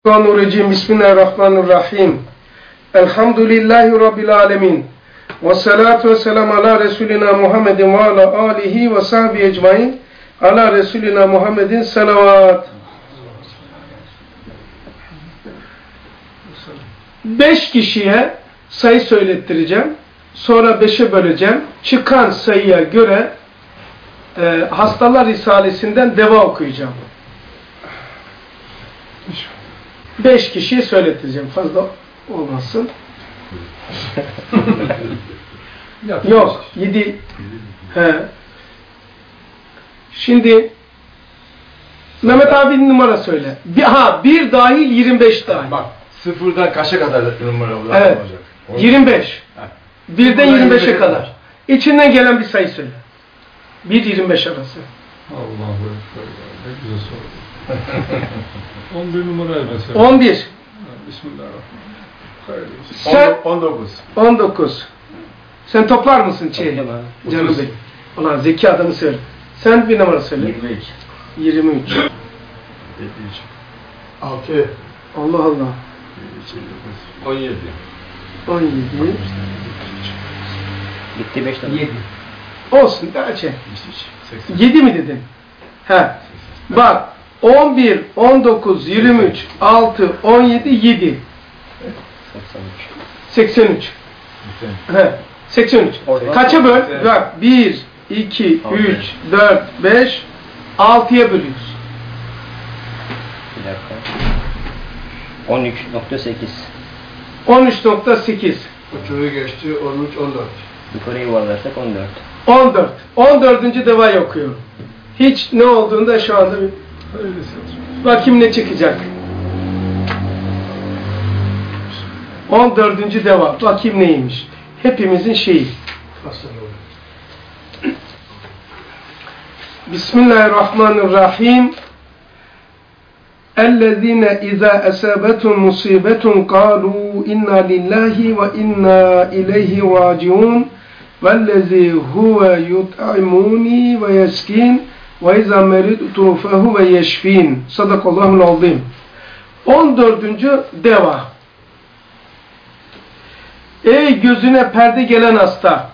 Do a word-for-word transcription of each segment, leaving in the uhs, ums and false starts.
Bismillahirrahmanirrahim. Bismillahirrahmanirrahim. Elhamdülillahi Rabbil alemin. Ve salatu ve selamu ala Resulina Muhammedin ve ala alihi ve sahbihi ecmain. Ala Resulina Muhammedin salavat. Beş kişiye sayı söylettireceğim. Sonra beşe böleceğim. Çıkan sayıya göre e, Hastalar Risalesinden deva okuyacağım. Beş kişiyi söylettireceğim. Fazla olmasın. Yok. Yedi. He. Şimdi Mehmet abinin numara söyle. Bir, ha bir dahil yirmi beş dahil. Bak sıfırdan kaça kadar numara evet. olacak? yirmi beş. birden yirmi beşe kadar. İçinden gelen bir sayı söyle. bir yirmi beş arası. Allah'u ekber. Ne güzel soru. on bir numarayı mesela. on bir. Bismillahirrahmanirrahim. Sen on dokuz. on dokuz. Sen toplar mısın şey? Canım Bey. Ulan zeki adamı söyle. Sen bir numara söyle. yirmi üç. yirmi üç. altı. Allah Allah. on yedi. on yedi. Bitti beş tane. yedi. Olsun daha şey. yedi mi dedin? He. Bak on bir, on dokuz, yirmi üç, altı, on yedi, yedi. seksen üç. He. seksen üç. Kaça böl? Bak bir, iki, üç, dört, beş, altıya bölüyoruz. Bir dakika. on üç nokta sekiz. on üç nokta sekiz. Uçuruyu geçti on üç on dört. Yukarı yuvarlarsak on dört. on dört. on dördüncü devayı okuyorum. Hiç ne olduğunu da şu anda bir bakayım ne çıkacak. on dördüncü deva. Bakayım neymiş. Hepimizin şeyi. Bismillahirrahmanirrahim. اَلَّذ۪ينَ اِذَا اَسَابَتُمْ مُصِيبَةٌ قَالُوا اِنَّا لِلّٰهِ وَاِنَّا اِلَيْهِ رَاجِعُونَ وَالَّذ۪ي هُوَ يُطْعِمُونِي وَيَسْكِينَ وَاِذَا مَرِضْتُ فَهُوَ يَشْف۪ينَ Sadakallahul azim. on dördüncü deva. Ey gözüne perde gelen hasta!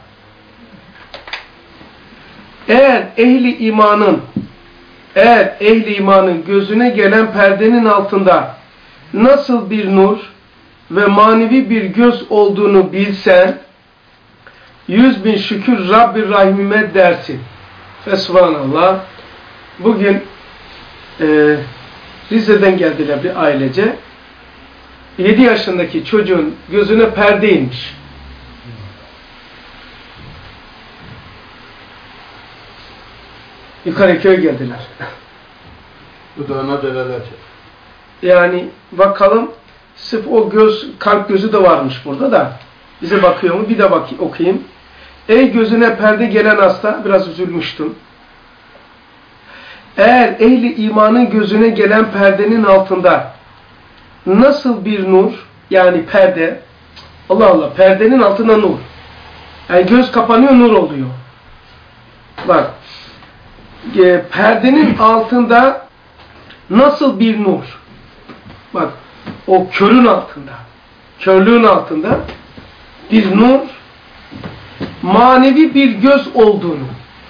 Eğer ehli imanın eğer ehli imanın gözüne gelen perdenin altında nasıl bir nur ve manevi bir göz olduğunu bilsen, yüz bin şükür Rabbi Rahim'e dersin. Fesubhanallah. Bugün e, Rize'den geldiler bir ailece. yedi yaşındaki çocuğun gözüne perde inmiş. Yukarı köy geldiler. Dudağına delalet. Yani bakalım, sırf o göz, kalp gözü de varmış burada da. Bize bakıyor mu? Bir de bak, okuyayım. Ey gözüne perde gelen hasta, biraz üzülmüştüm. Eğer ehli imanın gözüne gelen perdenin altında nasıl bir nur, yani perde, Allah Allah, perdenin altında nur. Yani göz kapanıyor, nur oluyor. Bak, e, perdenin altında nasıl bir nur? Bak, o körün altında, körlüğün altında bir nur, manevi bir göz olduğunu.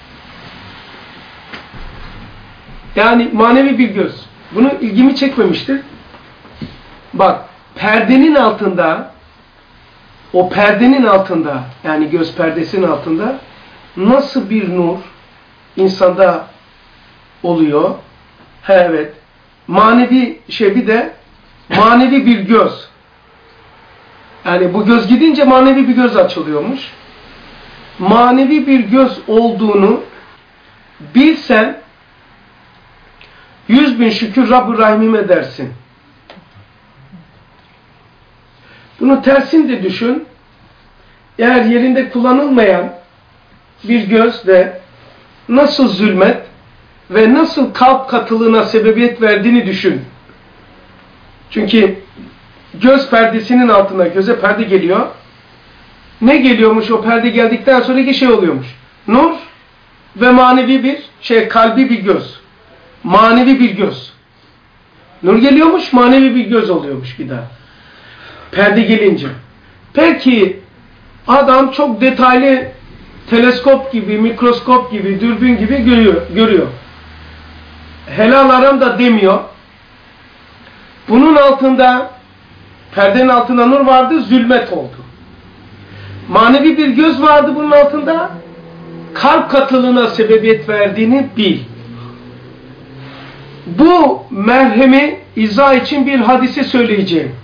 Yani manevi bir göz. Bunu ilgimi çekmemiştir. Bak, perdenin altında, o perdenin altında, yani göz perdesinin altında nasıl bir nur insanda oluyor? He, evet. Manevi şey, bir de manevi bir göz. Yani bu göz gidince manevi bir göz açılıyormuş. Manevi bir göz olduğunu bilsen, yüz bin şükür Rabb-ı Rahim'e dersin. Bunu tersin de düşün. Eğer yerinde kullanılmayan bir gözle nasıl zulmet ve nasıl kalp katılığına sebebiyet verdiğini düşün. Çünkü göz perdesinin altına göze perde geliyor. Ne geliyormuş o perde geldikten sonraki şey oluyormuş? Nur ve manevi bir şey, kalbi bir göz. Manevi bir göz. Nur geliyormuş, manevi bir göz oluyormuş bir daha. Perde gelince. Peki adam çok detaylı teleskop gibi, mikroskop gibi, dürbün gibi görüyor. görüyor. Helal aram da demiyor. Bunun altında, perdenin altında nur vardı, zulmet oldu. Manevi bir göz vardı bunun altında, kalp katılığına sebebiyet verdiğini bil. Bu merhemi izah için bir hadise söyleyeceğim.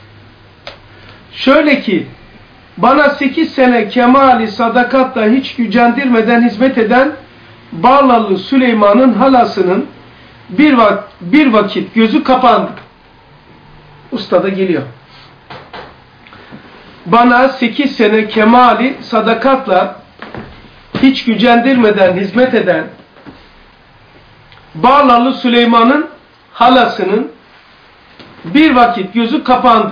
Şöyle ki, bana sekiz sene kemali sadakatla hiç gücendirmeden hizmet eden Barlalı Süleyman'ın halasının bir, vak bir vakit gözü kapandı. Usta da geliyor. Bana sekiz sene kemali sadakatla hiç gücendirmeden hizmet eden Barlalı Süleyman'ın halasının bir vakit gözü kapandı.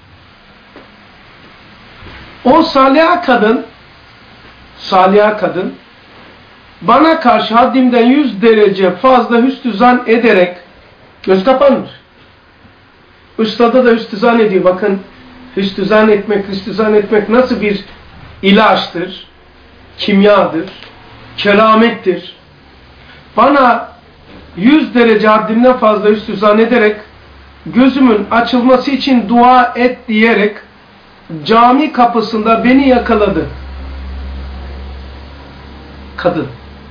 O saliha kadın saliha kadın bana karşı haddimden yüz derece fazla hüsnü zan ederek göz kapanmış. Ustada da hüsnü zan ediyor. Bakın hüsnü zan etmek, hüsnü zan etmek nasıl bir ilaçtır, kimyadır, keramettir. Bana yüz derece haddimden fazla hüsnü zan ederek gözümün açılması için dua et diyerek cami kapısında beni yakaladı. Kadın.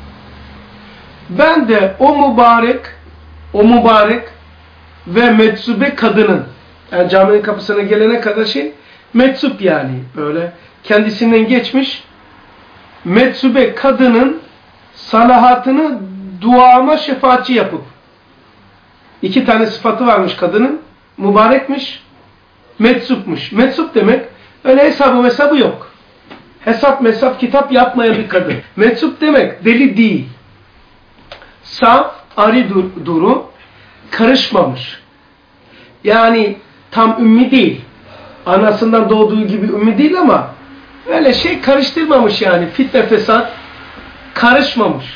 Ben de o mübarek o mübarek ve meczube kadının, yani caminin kapısına gelene kadar şey meczup, yani böyle kendisinden geçmiş meczube kadının salahatını duama şefaatçi yapıp, iki tane sıfatı varmış kadının, mübarekmiş, meczupmuş. Meczup demek öyle hesabı hesabı yok. Hesap mesap kitap yapmayan bir kadın. Meczup demek deli değil. Saf, arı dur duru, karışmamış. Yani tam ümmi değil. Anasından doğduğu gibi ümmi değil ama öyle şey karıştırmamış yani. Fitne fesat karışmamış.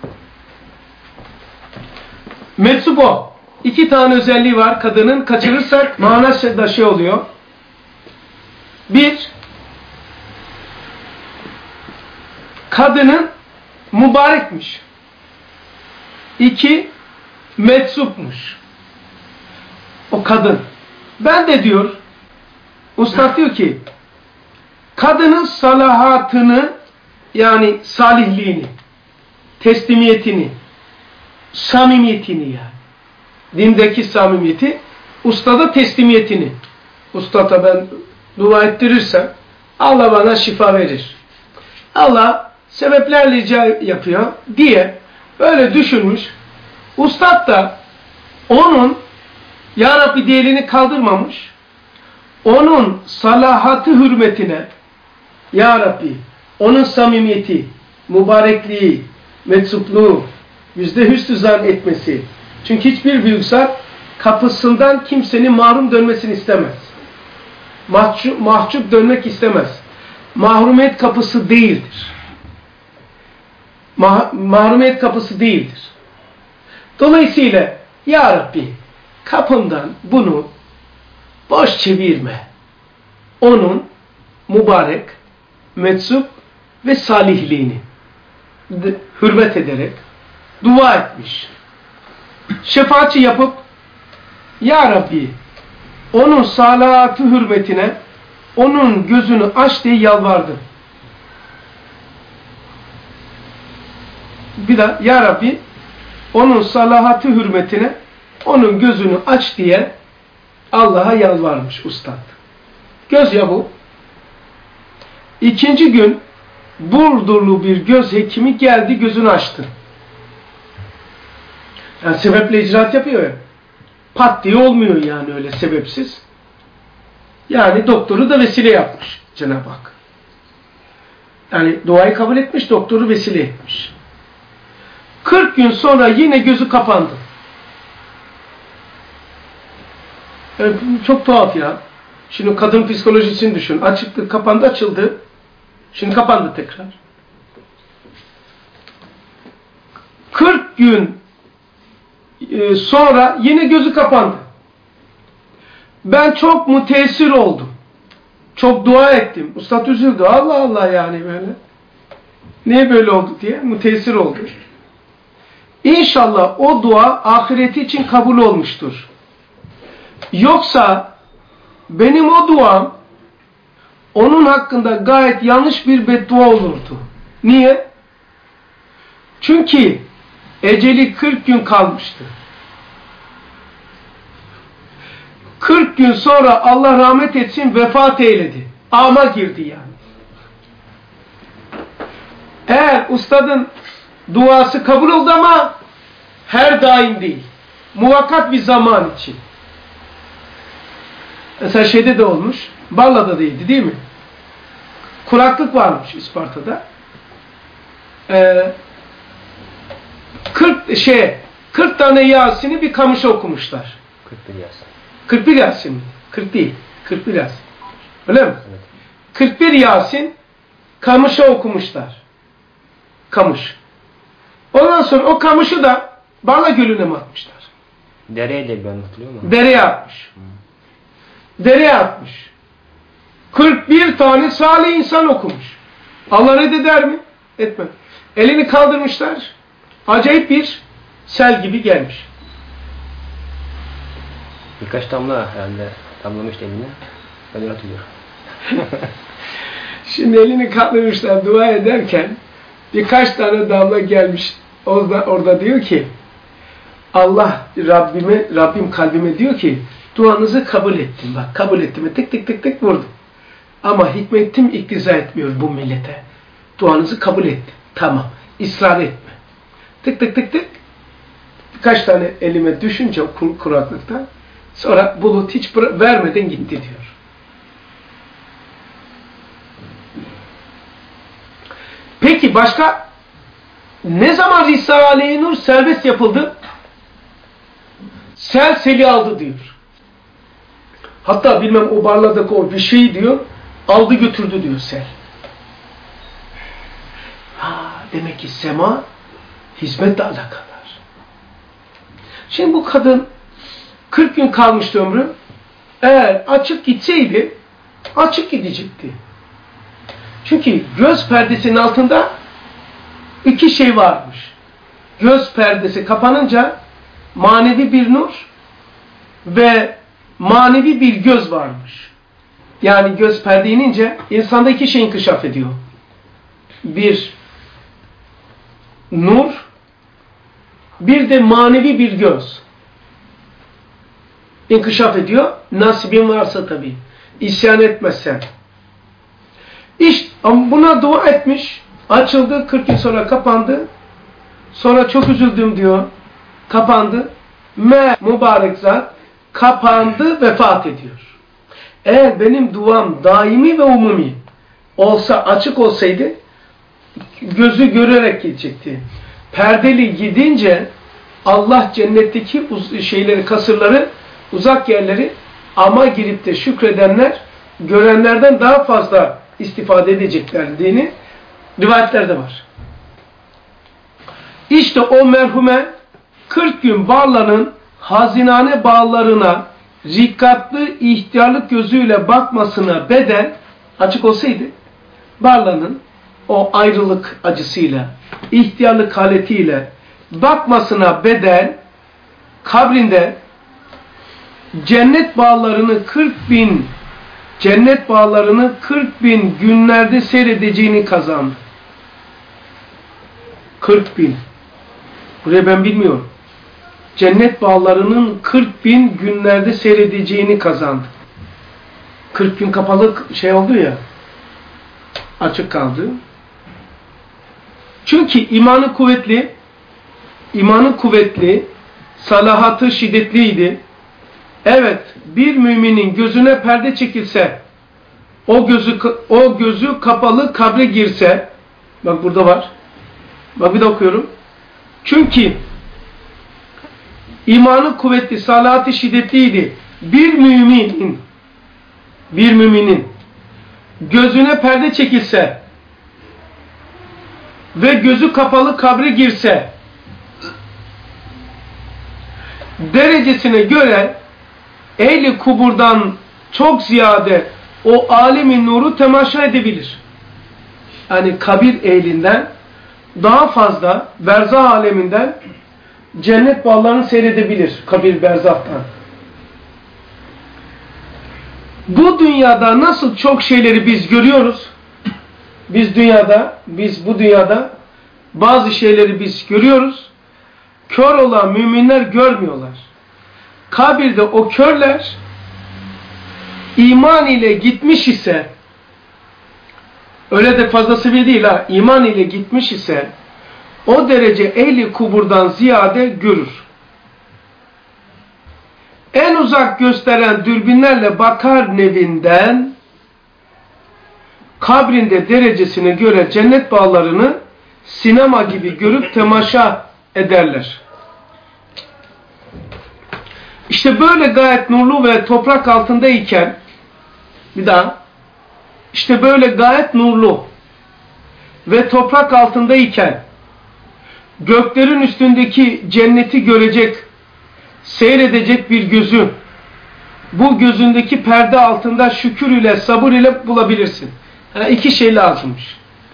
Meczup o. İki tane özelliği var kadının. Kaçırırsak manası da şey oluyor. Bir, kadının mübarekmiş. İki, meczupmuş. O kadın. Ben de diyor, ustad diyor ki, kadının salahatını, yani salihliğini, teslimiyetini, samimiyetini yani, dindeki samimiyeti, ustada teslimiyetini, ustada ben dua ettirirsem Allah bana şifa verir. Allah sebeplerle icra yapıyor diye böyle düşünmüş. Ustad da onun Ya Rabbi diyeğini kaldırmamış. Onun salahatı hürmetine Ya Rabbi, onun samimiyeti, mübarekliği, meczupluğu, yüzde hüsnü zan etmesi. Çünkü hiçbir büyük zat kapısından kimsenin mahrum dönmesini istemez. Mahcup, mahcup dönmek istemez. Mahrumiyet kapısı değildir. Mah, mahrumiyet kapısı değildir. Dolayısıyla Ya Rabbi, kapımdan bunu boş çevirme. Onun mübarek, meczup ve salihliğini hürmet ederek dua etmiş. Şefaatçi yapıp Ya Rabbi, onun salahatı hürmetine onun gözünü aç diye yalvardı. Bir daha Ya Rabbi, onun salahatı hürmetine onun gözünü aç diye Allah'a yalvarmış ustad. Göz ya bu. İkinci gün Burdurlu bir göz hekimi geldi, gözünü açtı. Yani sebeple icraat yapıyor ya. Pat diye olmuyor yani öyle sebepsiz. Yani doktoru da vesile yapmış Cenab-ı Hak. Yani duayı kabul etmiş, doktoru vesile etmiş. kırk gün sonra yine gözü kapandı. Yani çok tuhaf ya. Şimdi kadın psikolojisini düşün. Açıktı, kapandı, açıldı. Şimdi kapandı tekrar. kırk gün sonra yine gözü kapandı. Ben çok müteessir oldum. Çok dua ettim. Ustad üzüldü. Allah Allah yani böyle. Niye böyle oldu diye müteessir oldu. İnşallah o dua ahireti için kabul olmuştur. Yoksa benim o duam onun hakkında gayet yanlış bir beddua olurdu. Niye? Çünkü eceli kırk gün kalmıştı. kırk gün sonra Allah rahmet etsin vefat eyledi. Ama girdi yani. Eğer ustadın duası kabul oldu ama her daim değil. Muvakkat bir zaman için. Mesela şeyde de olmuş. Balla'da değildi değil mi? Kuraklık varmış İsparta'da. Ee, kırk şey kırk tane Yasin'i bir kamışa okumuşlar. kırk bir Yasin. kırk bir Yasin mi? kırk değil. kırk bir Yasin. Öyle mi? Evet. kırk bir Yasin kamışa okumuşlar. Kamış. Ondan sonra o kamışı da Barla Gölü'ne mi atmışlar? Dereye de bir anlatılıyor mu? Dereye atmış. Hmm. Dereye atmış. kırk bir tane salih insan okumuş. Allah reddeder mi? Etmez. Elini kaldırmışlar. Acayip bir sel gibi gelmiş. Birkaç damla herhalde damlamıştı eline. Ben hatırlıyorum. Şimdi elini kaldırmışlar dua ederken birkaç tane damla gelmiş. Orada, orada diyor ki Allah Rabbime, Rabbim kalbime diyor ki duanızı kabul ettim. Bak kabul ettim. Tık tık tık tık vurdum. Ama hikmetim iktiza etmiyor bu millete. Duanızı kabul ettim. Tamam. İsrar etme. Tık tık tık tık. Birkaç tane elime düşünce kur kuraklıkta sonra bulut hiç vermeden gitti diyor. Peki başka ne zaman Risale-i Nur serbest yapıldı? Sel seli aldı diyor. Hatta bilmem o Barla'daki o bir şey diyor aldı götürdü diyor sel. Ha, demek ki sema hizmetle alakalı. Şimdi bu kadın kırk gün kalmıştı ömrü. Eğer açık gitseydi açık gidecekti. Çünkü göz perdesinin altında iki şey varmış. Göz perdesi kapanınca manevi bir nur ve manevi bir göz varmış. Yani göz perde inince insanda iki şey inkişaf ediyor. Bir nur, bir de manevi bir göz. İnkişaf ediyor. Nasibin varsa tabii. İsyan etmezsen. İşte buna dua etmiş. Açıldı. kırk gün sonra kapandı. Sonra çok üzüldüm diyor. Kapandı. Me mübarek zat kapandı, vefat ediyor. Eğer benim duam daimi ve umumi olsa, açık olsaydı gözü görerek gidecekti. Perdeli gidince Allah cennetteki şeyleri, kasırları, uzak yerleri ama girip de şükredenler görenlerden daha fazla istifade edecekler dini rivayetlerde var. İşte o merhume kırk gün Barla'nın hazinane bağlarına rikkatlı ihtiyarlık gözüyle bakmasına bedel açık olsaydı Barla'nın o ayrılık acısıyla, ihtiyarlık haletiyle bakmasına bedel kabrinde cennet bağlarını kırk bin cennet bağlarını kırk bin günlerde seyredeceğini kazandı. kırk bin. Buraya ben bilmiyorum. Cennet bağlarının kırk bin günlerde seyredeceğini kazandı. kırk gün kapalı şey oldu ya, açık kaldı. Çünkü imanı kuvvetli, imanı kuvvetli, salahatı şiddetliydi. Evet, bir müminin gözüne perde çekilse, o gözü o gözü kapalı kabre girse, bak burada var. Bak bir de okuyorum. Çünkü imanı kuvvetli, salahatı şiddetliydi. Bir müminin bir müminin gözüne perde çekilse ve gözü kapalı kabre girse derecesine göre ehli kuburdan çok ziyade o alemin nuru temaşa edebilir. Yani kabir ehlinden daha fazla berzah aleminden cennet bağlarını seyredebilir kabir berzahtan. Bu dünyada nasıl çok şeyleri biz görüyoruz? Biz dünyada, biz bu dünyada bazı şeyleri biz görüyoruz. Kör olan müminler görmüyorlar. Kabirde o körler iman ile gitmiş ise, öyle de fazlası bir değil ha, iman ile gitmiş ise o derece ehli kuburdan ziyade görür. En uzak gösteren dürbünlerle bakar nevinden, kabrinde derecesine göre cennet bağlarını sinema gibi görüp temaşa ederler. İşte böyle gayet nurlu ve toprak altındayken, bir daha, işte böyle gayet nurlu ve toprak altındayken, göklerin üstündeki cenneti görecek, seyredecek bir gözü, bu gözündeki perde altında şükür ile, sabır ile bulabilirsin. Yani iki şey lazımmış.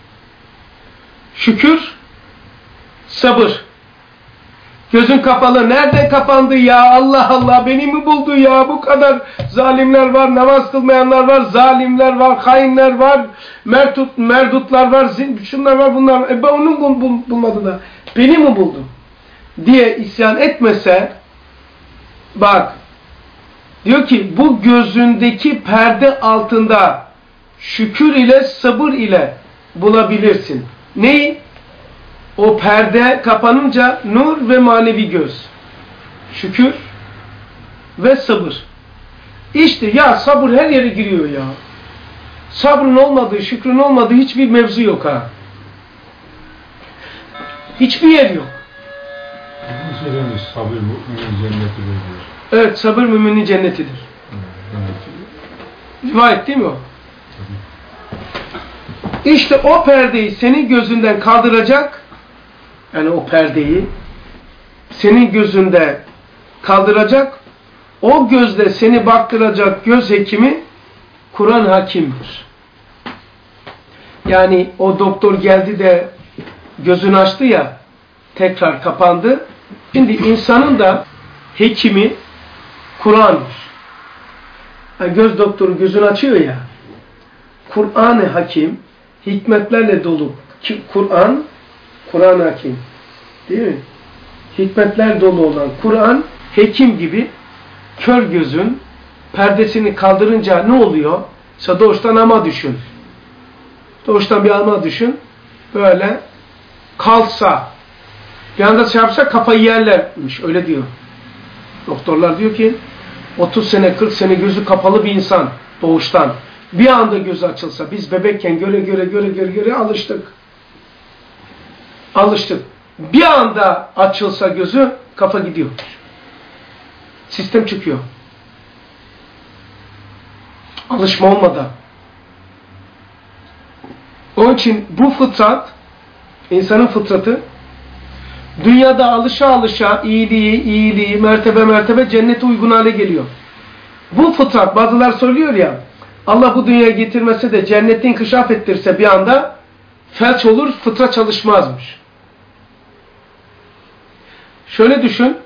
Şükür, sabır. Gözün kapalı. Nerede kapandı ya? Allah Allah, beni mi buldu ya? Bu kadar zalimler var, namaz kılmayanlar var, zalimler var, hainler var, mertut, merdutlar var, şunlar var, bunlar var. E ben onu bul, bul, bulmadı da. Beni mi buldu? Diye isyan etmese, bak, diyor ki bu gözündeki perde altında şükür ile, sabır ile bulabilirsin. Neyi? O perde kapanınca nur ve manevi göz. Şükür ve sabır. İşte ya sabır her yere giriyor ya. Sabrın olmadığı, şükrün olmadığı hiçbir mevzu yok ha. Hiçbir yer yok. Söylemiş, sabır müminin cennetidir diyor. Evet, sabır müminin cennetidir. Rivayet değil mi o? İşte o perdeyi senin gözünden kaldıracak, yani o perdeyi senin gözünde kaldıracak, o gözle seni baktıracak göz hekimi Kur'an hakimdir. Yani o doktor geldi de gözünü açtı ya, tekrar kapandı. Şimdi insanın da hekimi Kur'an'dır. Yani göz doktoru gözünü açıyor ya, Kur'an-ı Hakim hikmetlerle dolu. Kur'an, Kur'an-ı Hakim. Değil mi? Hikmetler dolu olan Kur'an, hekim gibi kör gözün perdesini kaldırınca ne oluyor? İşte doğuştan ama düşün. Doğuştan bir ama düşün. Böyle kalsa, bir anda şey yapsa kafayı yerlermiş. Öyle diyor. Doktorlar diyor ki otuz sene, kırk sene gözü kapalı bir insan doğuştan. Bir anda gözü açılsa, biz bebekken göre göre göre göre göre alıştık. Alıştık. Bir anda açılsa gözü, kafa gidiyor. Sistem çıkıyor. Alışma olmadan. Onun için bu fıtrat, insanın fıtratı, dünyada alışa alışa iyiliği, iyiliği, mertebe mertebe cennete uygun hale geliyor. Bu fıtrat, bazılar söylüyor ya, Allah bu dünyaya getirmese de cenneti inkişaf ettirse bir anda felç olur, fıtrat çalışmazmış. Şöyle düşün,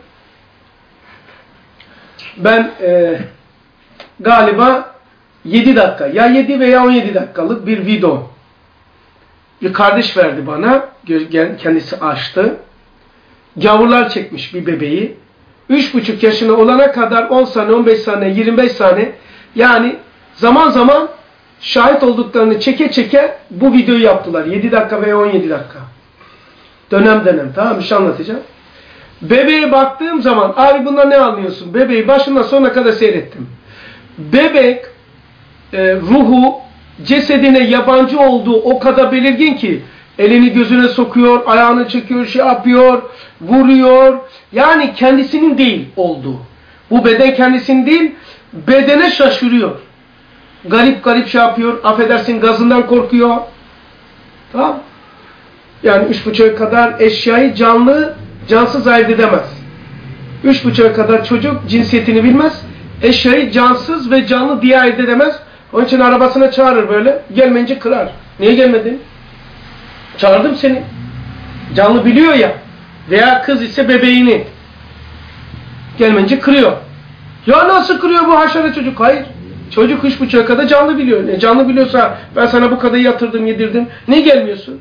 ben e, galiba yedi dakika, ya yedi veya on yedi dakikalık bir video bir kardeş verdi bana, kendisi açtı. Gavurlar çekmiş bir bebeği. üç buçuk yaşına olana kadar on saniye, on beş saniye, yirmi beş saniye, yani zaman zaman şahit olduklarını çeke çeke bu videoyu yaptılar. yedi dakika veya on yedi dakika. Dönem dönem. Tamam mı? Bir şey anlatacağım. Bebeğe baktığım zaman, abi bundan ne anlıyorsun? Bebeği başından sonuna kadar seyrettim. Bebek e, ruhu cesedine yabancı olduğu o kadar belirgin ki elini gözüne sokuyor, ayağını çekiyor, şey yapıyor, vuruyor. Yani kendisinin değil olduğu. Bu beden kendisinin değil, bedene şaşırıyor. Garip garip şey yapıyor, affedersin gazından korkuyor. Tamam. Yani üç buçuğa kadar eşyayı canlı, cansız ayırt edemez. Üç buçuğa kadar çocuk cinsiyetini bilmez. Eşyayı cansız ve canlı diye ayırt edemez. Onun için arabasına çağırır böyle. Gelmeyince kırar. Niye gelmedin? Çağırdım seni. Canlı biliyor ya. Veya kız ise bebeğini. Gelmeyince kırıyor. Ya nasıl kırıyor bu haşere çocuk? Hayır. Çocuk üç buçuğa kadar canlı biliyor. Ne canlı biliyorsa ben sana bu kadar yatırdım, yedirdim. Niye gelmiyorsun?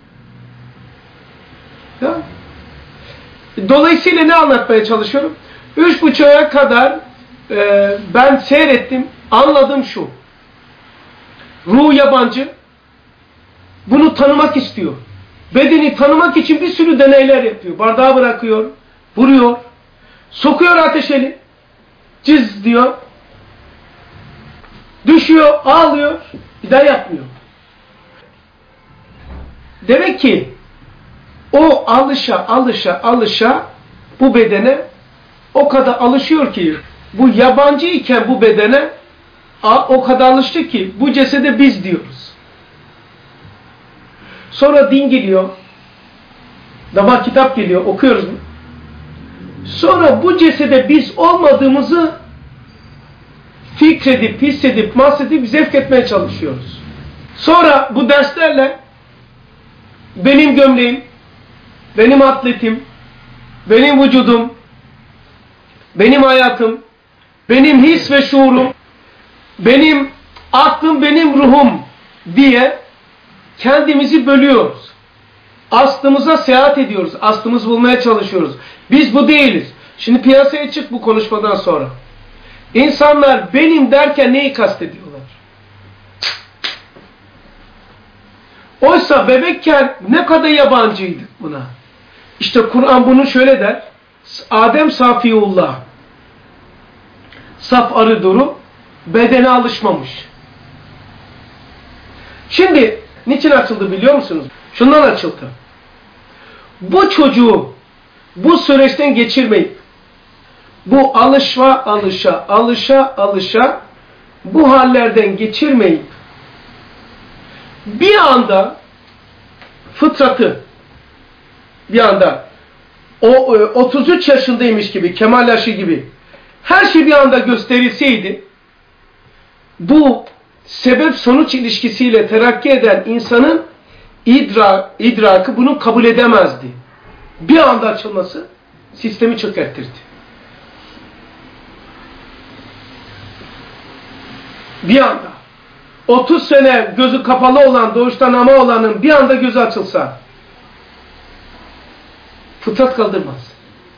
Ya. Dolayısıyla ne anlatmaya çalışıyorum? Üç buçuğa kadar e, ben seyrettim. Anladım şu. Ruh yabancı. Bunu tanımak istiyor. Bedeni tanımak için bir sürü deneyler yapıyor. Bardağı bırakıyor. Vuruyor. Sokuyor ateşeli. Cız diyor. Düşüyor. Ağlıyor. Bir daha yapmıyor. Demek ki o alışa alışa alışa bu bedene o kadar alışıyor ki bu yabancı iken bu bedene o kadar alıştı ki bu cesede biz diyoruz. Sonra din geliyor. Damar kitap geliyor. Okuyoruz mu? Sonra bu cesede biz olmadığımızı fikredip, hissedip, mahsedip zevk etmeye çalışıyoruz. Sonra bu derslerle benim gömleğim, benim atletim, benim vücudum, benim hayatım, benim his ve şuurum, benim aklım, benim ruhum diye kendimizi bölüyoruz. Aslımıza seyahat ediyoruz. Aslımızı bulmaya çalışıyoruz. Biz bu değiliz. Şimdi piyasaya çık bu konuşmadan sonra. İnsanlar benim derken neyi kastediyorlar? Oysa bebekken ne kadar yabancıydık buna. İşte Kur'an bunu şöyle der. Adem Safiullah. Saf arı duru. Bedene alışmamış. Şimdi niçin açıldı biliyor musunuz? Şundan açıldı. Bu çocuğu bu süreçten geçirmeyip bu alışma alışa alışa alışa bu hallerden geçirmeyip bir anda fıtratı bir anda o otuz üç yaşındaymış gibi, kemal yaşı gibi her şey bir anda gösterilseydi bu sebep sonuç ilişkisiyle terakki eden insanın idrak, idrakı bunu kabul edemezdi. Bir anda açılması sistemi çökertirdi. Bir anda. otuz sene gözü kapalı olan, doğuştan ama olanın bir anda gözü açılsa fıtrat kaldırmaz.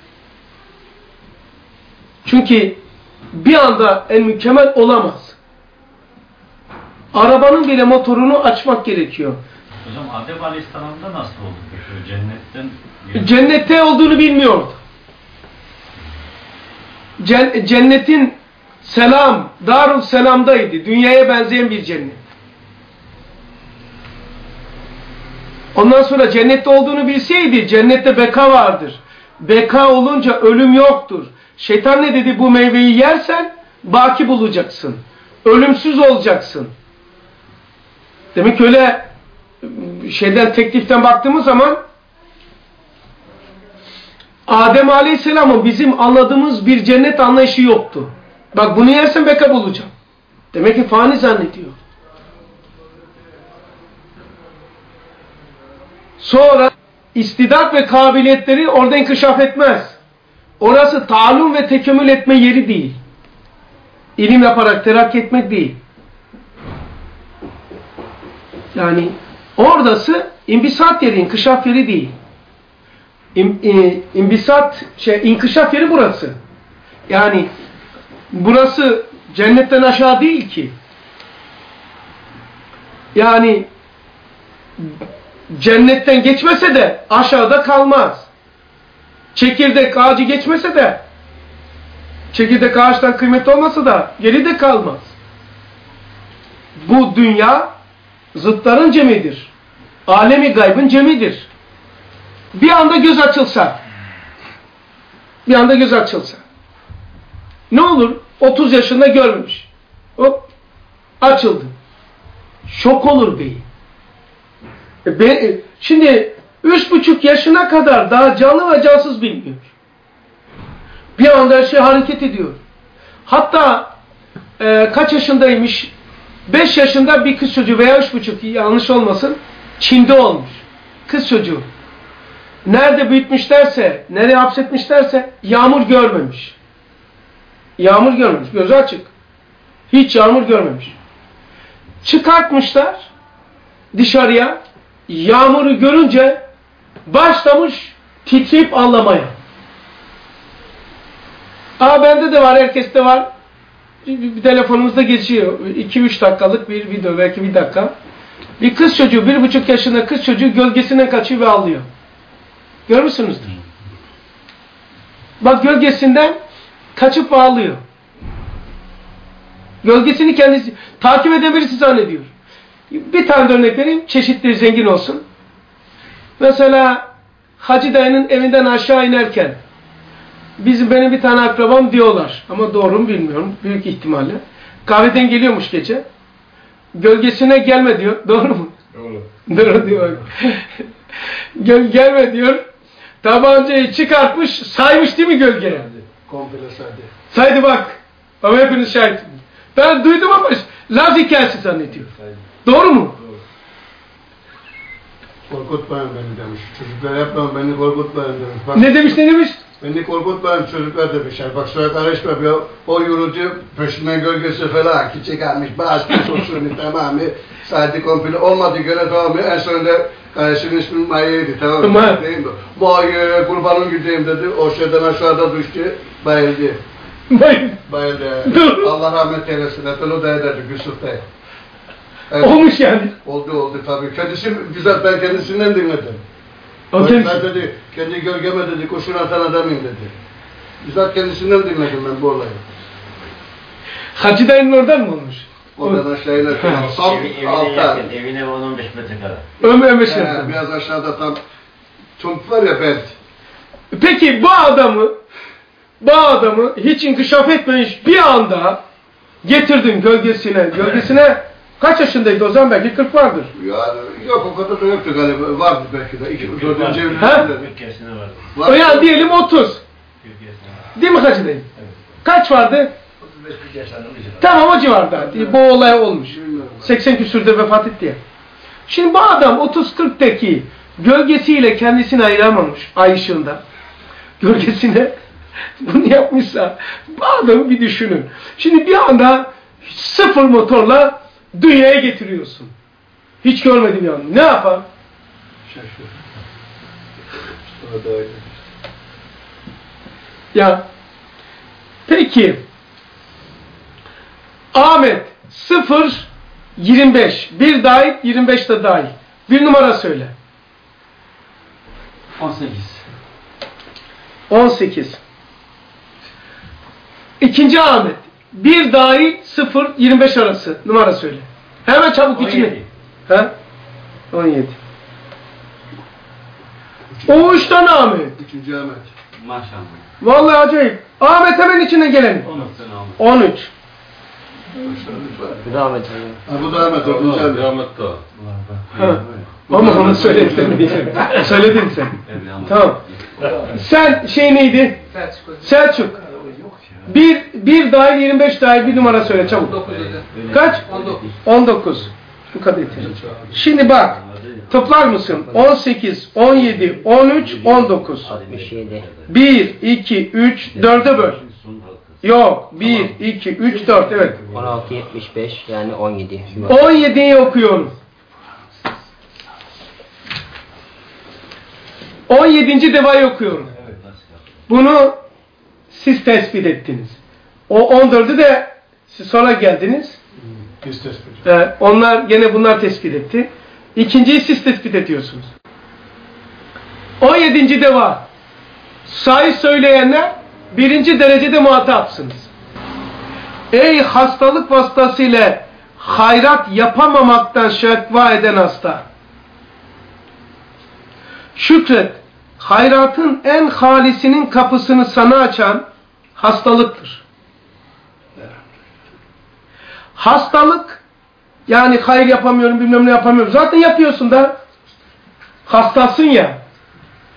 Çünkü bir anda en mükemmel olamaz. Arabanın bile motorunu açmak gerekiyor. Hocam Adem Aleyhisselam'da nasıl oldu peki? Cennetten... Cennette olduğunu bilmiyordu. Cennetin selam, Darul Selam'daydı. Dünyaya benzeyen bir cennet. Ondan sonra cennette olduğunu bilseydi, cennette beka vardır. Beka olunca ölüm yoktur. Şeytan ne dedi? Bu meyveyi yersen baki bulacaksın. Ölümsüz olacaksın. Demek ki öyle şeyden, tekliften baktığımız zaman Adem Aleyhisselam'ın bizim anladığımız bir cennet anlayışı yoktu. Bak bunu yersen beka bulacağım. Demek ki fani zannediyor. Sonra istidat ve kabiliyetleri orada inkişaf etmez. Orası ta'allum ve tekemmül etme yeri değil. İlim yaparak terakki etmek değil. Yani oradası imbisat yeri, inkişaf yeri değil. İm, e, imbisat, şey, inkişaf yeri burası. Yani burası cennetten aşağı değil ki. Yani cennetten geçmese de aşağıda kalmaz. Çekirdek ağacı geçmese de çekirdek ağaçtan kıymetli olmasa da geride kalmaz. Bu dünya zıtların cemidir. Alemi gaybın cemidir. Bir anda göz açılsa bir anda göz açılsa ne olur? otuz yaşında görmüş. Hop, açıldı. Şok olur beyin. E be, şimdi üç buçuk yaşına kadar daha canlı ve cansız bilmiyor. Bir anda her şey hareket ediyor. Hatta e, kaç yaşındaymış? beş yaşında bir kız çocuğu veya üç buçuk, yanlış olmasın, Çin'de olmuş. Kız çocuğu. Nerede büyütmüşlerse, nereye hapsetmişlerse yağmur görmemiş. Yağmur görmemiş. Gözü açık. Hiç yağmur görmemiş. Çıkartmışlar dışarıya. Yağmuru görünce başlamış titreyip ağlamaya. Aa bende de var, herkeste var. Bir, bir telefonumuzda geçiyor. iki üç dakikalık bir video, belki bir dakika. Bir kız çocuğu, bir buçuk yaşında kız çocuğu gölgesinden kaçıyor ve ağlıyor. Görmüşsünüzdür. Bak, gölgesinden kaçıp ağlıyor. Gölgesini kendisi takip eden birisi zannediyor. Bir tane de örnek vereyim. Çeşitli, zengin olsun. Mesela Hacı dayının evinden aşağı inerken bizim, benim bir tane akrabam diyorlar. Ama doğru mu bilmiyorum. Büyük ihtimalle. Kahveden geliyormuş gece. Gölgesine gelme diyor. Doğru mu? Doğru. Doğru diyor. Gel, gelme diyor. Tabancayı çıkartmış, saymış değil mi gölgeye? Komple saydı. Saydı bak. Ama hepiniz şahit. Ben duydum ama Laz hikayesi zannediyor. Doğru mu? Doğru. Korkutmayın beni demiş. Çocuklar yapmayın, beni korkutmayın demiş. Bak, Ne demiş, ne demiş? beni korkutmayın çocuklar demişler. Bak sonra karışma. O yürüdü, peşinden gölgesi falan ki çıkarmış. Bazı sosunu tamamı saydı komple. Olmadı göre tamamı. En sonunda kardeşinin ismi Maye'ydi, tamam mı? Ma. Maye, kurbanın gideyim dedi. O şeyden aşağıda düştü, bayıldı. Bayıldı. Bayıldı. Allah rahmet eylesin. Efendim de ederdi Yusuf Bey. Evet. Olmuş yani. Oldu oldu tabii. Kendisi güzel, ben kendisinden dinledim. O Ben kendisi. dedi, kendi gölgeme dedi, kurşun atan adamım dedi. Güzel kendisinden dinledim ben bu olayı. Hacı dayının oradan mı olmuş? Oradan aşağı inerken, tam Evi, evine altta. yakın, evine on on beş metrekare. Ömer Ömer He, Şerif'ten. biraz aşağıda tam tump var ya belt. Peki bu adamı bu adamı hiç inkişaf etmemiş bir anda getirdin gölgesine. Gölgesine kaç yaşındaydı o zaman? Belki kırk vardır. Yani yok o kadar da yoktu galiba. Vardı belki de. İki, dördüncü evlilikte. Ülkesine vardı. O yani diyelim otuz. Ülkesine. Değil mi Hacı dayı? Evet. Kaç vardı? otuz beş kırk yaşlarında bir Tamam, o civarda. Bu olay olmuş. Bilmiyorum. seksen küsürde vefat etti ya. Şimdi bu adam otuz kırktaki gölgesiyle kendisini ayıramamış ay ışığında. Gölgesine bunu yapmışsa bu adamı bir düşünün. Şimdi bir anda sıfır motorla dünyaya getiriyorsun. Hiç görmedim yani. Ne yapar? Şaşır. O da öyle. Ya peki Ahmet sıfır yirmi beş. bir dahil, yirmi beş de dahil. Bir numara söyle. on sekiz. on sekiz. İkinci Ahmet. bir dahil, sıfır yirmi beş arası. Numara söyle. Hemen çabuk on içine. yedi. He? on yedi. O üç tane Ahmet. Üçüncü Ahmet. Maşallah. Vallahi acayip. Ahmet hemen içine gelelim. on üç tane almış. on üç. Başlangıç var. Bir devam edelim. Ha bu da Ahmet, dördüncü Ahmet. Devam et daha. Ha. Ama onu söyledin. Söyledin sen. Tamam. Sen şey neydi? Selçuk. Bir, bir dahil, yirmi beş dahil bir numara söyle çabuk. Kaç? on dokuz. Bu kadar yeter. Şimdi bak. Toplar mısın? on sekiz, on yedi, on üç, on dokuz. altmış yedi. bir, iki, üç, dörde böl. Yok. bir, iki, üç, dört. Evet. on altı yetmiş beş yani on yedi. on yediyi okuyorum. on yedinci devayı okuyorum. Bunu siz tespit ettiniz. O on dördü de siz sonra geldiniz. Biz tespit. Ee, onlar gene bunlar tespit etti. İkinciyi siz tespit ediyorsunuz. on yedinci deva. Sayı söyleyenler birinci derecede muhatapsınız. Ey hastalık vasıtasıyla hayrat yapamamaktan şekva eden hasta. Şükret, hayratın en halisinin kapısını sana açan hastalıktır. Hastalık, yani hayır yapamıyorum, bilmem ne yapamıyorum. Zaten yapıyorsun da hastasın ya.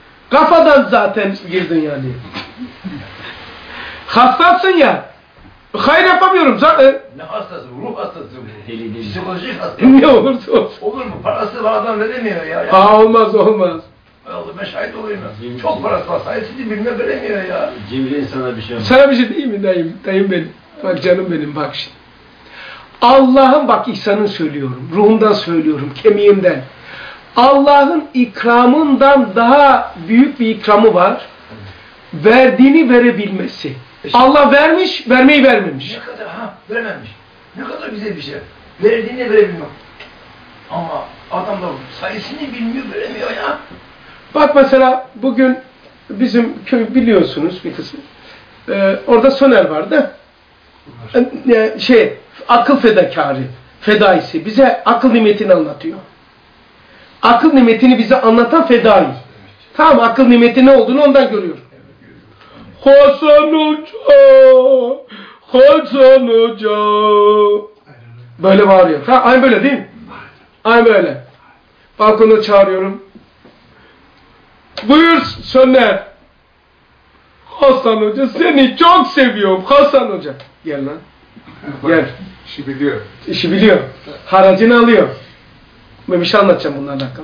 Kafadan zaten girdin yani. Hastasın ya. Hayır yapamıyorum zaten. Ne hastası? Ruh hastası bu. Deli deli. Psikolojik hasta. Ne olursa olsun. Olur mu? Parası var adam veremiyor ya. ya. Aa olmaz olmaz. Hay Allah ben şahit olayım ya. Çok parası var. Sayesinde bilmem veremiyor ya. Cimri insana bir şey olmaz. Sana bir şey diyeyim mi dayım? Dayım benim. Bak canım benim bak şimdi. Allah'ın bak ihsanını söylüyorum. Ruhumdan söylüyorum. Kemiğimden. Allah'ın ikramından daha büyük bir ikramı var. Verdiğini verebilmesi. Allah vermiş, vermeyi vermemiş. Ne kadar ha verememiş. Ne kadar güzel bir şey. Verdiğini verebilmem. Ama adamlar sayısını bilmiyor, veremiyor ya. Bak mesela bugün bizim köy biliyorsunuz bir kısmı. Ee, orada Soner vardı. Ee, şey, akıl fedakarı, fedaisi. Bize akıl nimetini anlatıyor. Akıl nimetini bize anlatan fedai. Tamam, akıl nimeti ne olduğunu ondan görüyor. Hasan Hoca, Hasan Hoca. Böyle bağırıyor. Ha, aynı böyle değil mi? Aynı böyle. Balkona çağırıyorum. Buyur Soner. Hasan Hoca seni çok seviyorum Hasan Hoca. Gel lan. Gel. İşi biliyor. İşi biliyor. Haracını alıyor. Ben bir şey anlatacağım bunlarla alakalı.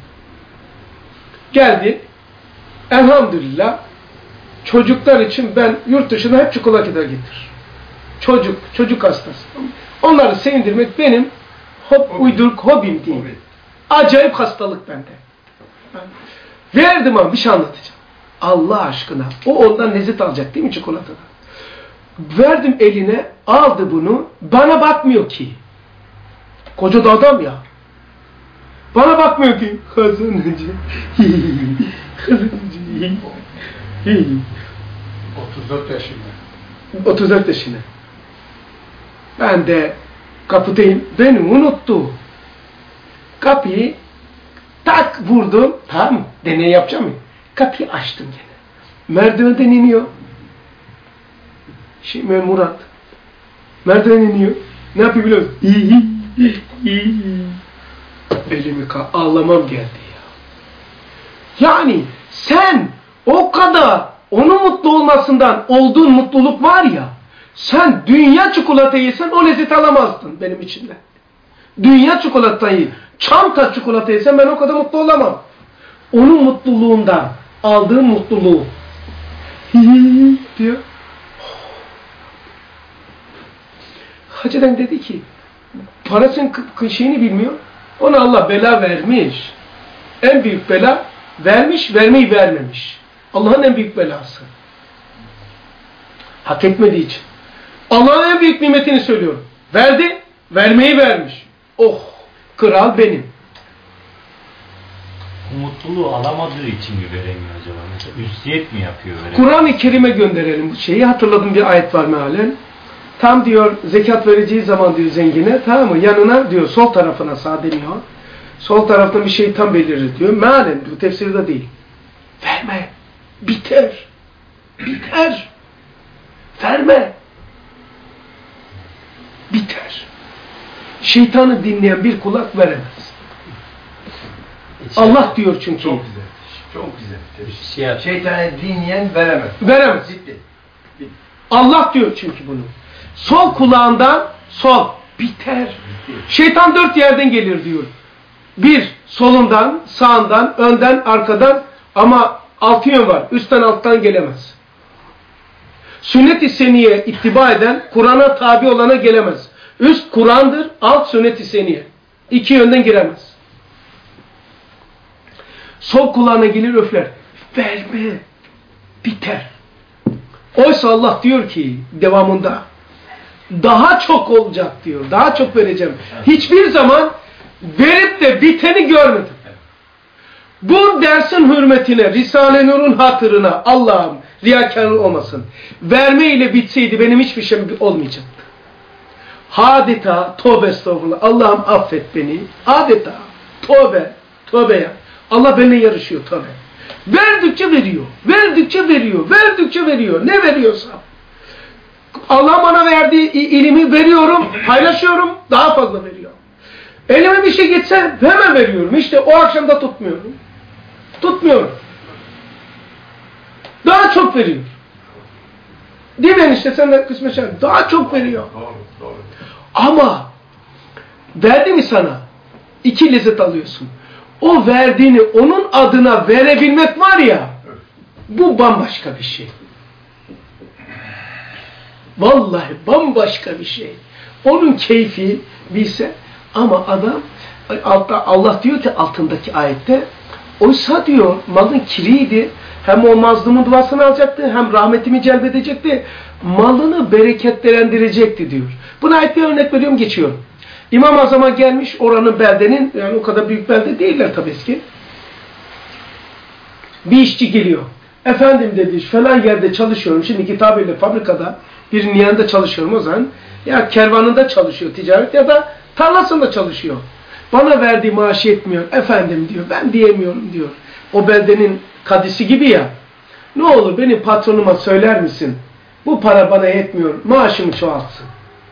Geldi. Elhamdülillah çocuklar için ben yurt dışına hep çikolata getir. Çocuk, çocuk hastası. Onları sevindirmek benim hop, uyduruk hobim değil. Hobi. Acayip hastalık bende. Verdim ama bir şey anlatacağım. Allah aşkına. O ondan lezzet alacak değil mi çikolatadan? Verdim eline, aldı bunu. Bana bakmıyor ki. Koca da adam ya. Bana bakmıyor ki. Kazanıcı. Kazanıcı. otuz dört yaşında. otuz dört yaşında. Ben de kapıdayım. Beni unuttu. Kapıyı tak vurdum. Tamam mı? Deney yapacağım mı? Kapıyı açtım gene. Merdivenden iniyor. Şimdi Murat. Merdiven iniyor. Ne yapıyor biliyor musun? Elimi ka ağlamam geldi ya. Yani sen o kadar onun mutlu olmasından olduğun mutluluk var ya, sen dünya çikolatayı yesen o lezzet alamazdın benim içimden. Dünya çikolatayı, çanta çikolata yesen ben o kadar mutlu olamam. Onun mutluluğundan aldığım mutluluğu diyor. Hacıdan dedi ki, parasının şeyini bilmiyor. Ona Allah bela vermiş. En büyük bela vermiş, vermeyi vermemiş. Allah'ın en büyük belası. Hak etmediği için. Allah'ın en büyük nimetini söylüyorum. Verdi, vermeyi vermiş. Oh, kral benim. Bu mutluluğu alamadığı için mi veremiyor acaba? Mesela üstiyet mi yapıyor? Kur'an-ı Kerim'e gönderelim bu şeyi. Hatırladım bir ayet var mealen. Tam diyor zekat vereceği zaman diyor zengine, tamam mı? Yanına diyor sol tarafına sağ demiyor. Sol taraftan bir şeytan belirir diyor. Mealen bu tefsirde değil. Verme. Biter. Biter. Verme. Biter. Şeytanı dinleyen bir kulak veremez. Allah diyor çünkü. Çok güzel. Çok güzel. Şey, Şeytanı dinleyen veremez. Veremez. Bitti. Bitti. Allah diyor çünkü bunu. Sol kulağından sol. Biter. Bitti. Şeytan dört yerden gelir diyor. Bir, solundan, sağından, önden, arkadan ama altı yön var. Üstten alttan gelemez. Sünnet-i seniye ittiba eden, Kur'an'a tabi olana gelemez. Üst Kur'an'dır, alt sünnet-i seniye. İki yönden giremez. Sol kulağına gelir öfler. Verme. Biter. Oysa Allah diyor ki devamında daha çok olacak diyor. Daha çok vereceğim. Hiçbir zaman verip de biteni görmedim. Bu dersin hürmetine, Risale-i Nur'un hatırına Allah'ım riyakarlık olmasın. Verme ile bitseydi benim hiçbir şeyim olmayacaktı. Adeta tövbe estağfurullah. Allah'ım affet beni. Adeta tövbe, tövbe ya. Allah benimle yarışıyor tövbe. Verdikçe veriyor. Verdikçe veriyor. Verdikçe veriyor. Ne veriyorsa. Allah bana verdiği ilimi veriyorum, paylaşıyorum, daha fazla veriyor. Elime bir şey geçse hemen veriyorum. İşte o akşam da tutmuyorum. Tutmuyorum. Daha çok veriyor. Değil mi enişte? Sen de kısmet şahit. Daha çok veriyor. Doğru, doğru. Ama verdi mi sana? İki lezzet alıyorsun. O verdiğini onun adına verebilmek var ya, bu bambaşka bir şey. Vallahi bambaşka bir şey. Onun keyfi bilse ama adam altta, Allah diyor ki altındaki ayette, oysa diyor malın kiriydi. Hem o mazlumun duasını alacaktı, hem rahmetimi celbedecekti. Malını bereketlendirecekti diyor. Buna ait bir örnek veriyorum, geçiyorum. İmam-ı Azam'a gelmiş oranın beldenin, yani o kadar büyük belde değiller tabii eski. Bir işçi geliyor. Efendim dedi, falan yerde çalışıyorum. Şimdiki tabirle fabrikada, bir niyanda çalışıyorum o zaman. Ya kervanında çalışıyor ticaret ya da tarlasında çalışıyor. Bana verdiği maaşı yetmiyor. Efendim diyor, ben diyemiyorum diyor. O beldenin kadisi gibi ya. Ne olur benim patronuma söyler misin? Bu para bana yetmiyor. Maaşımı çoğaltsın.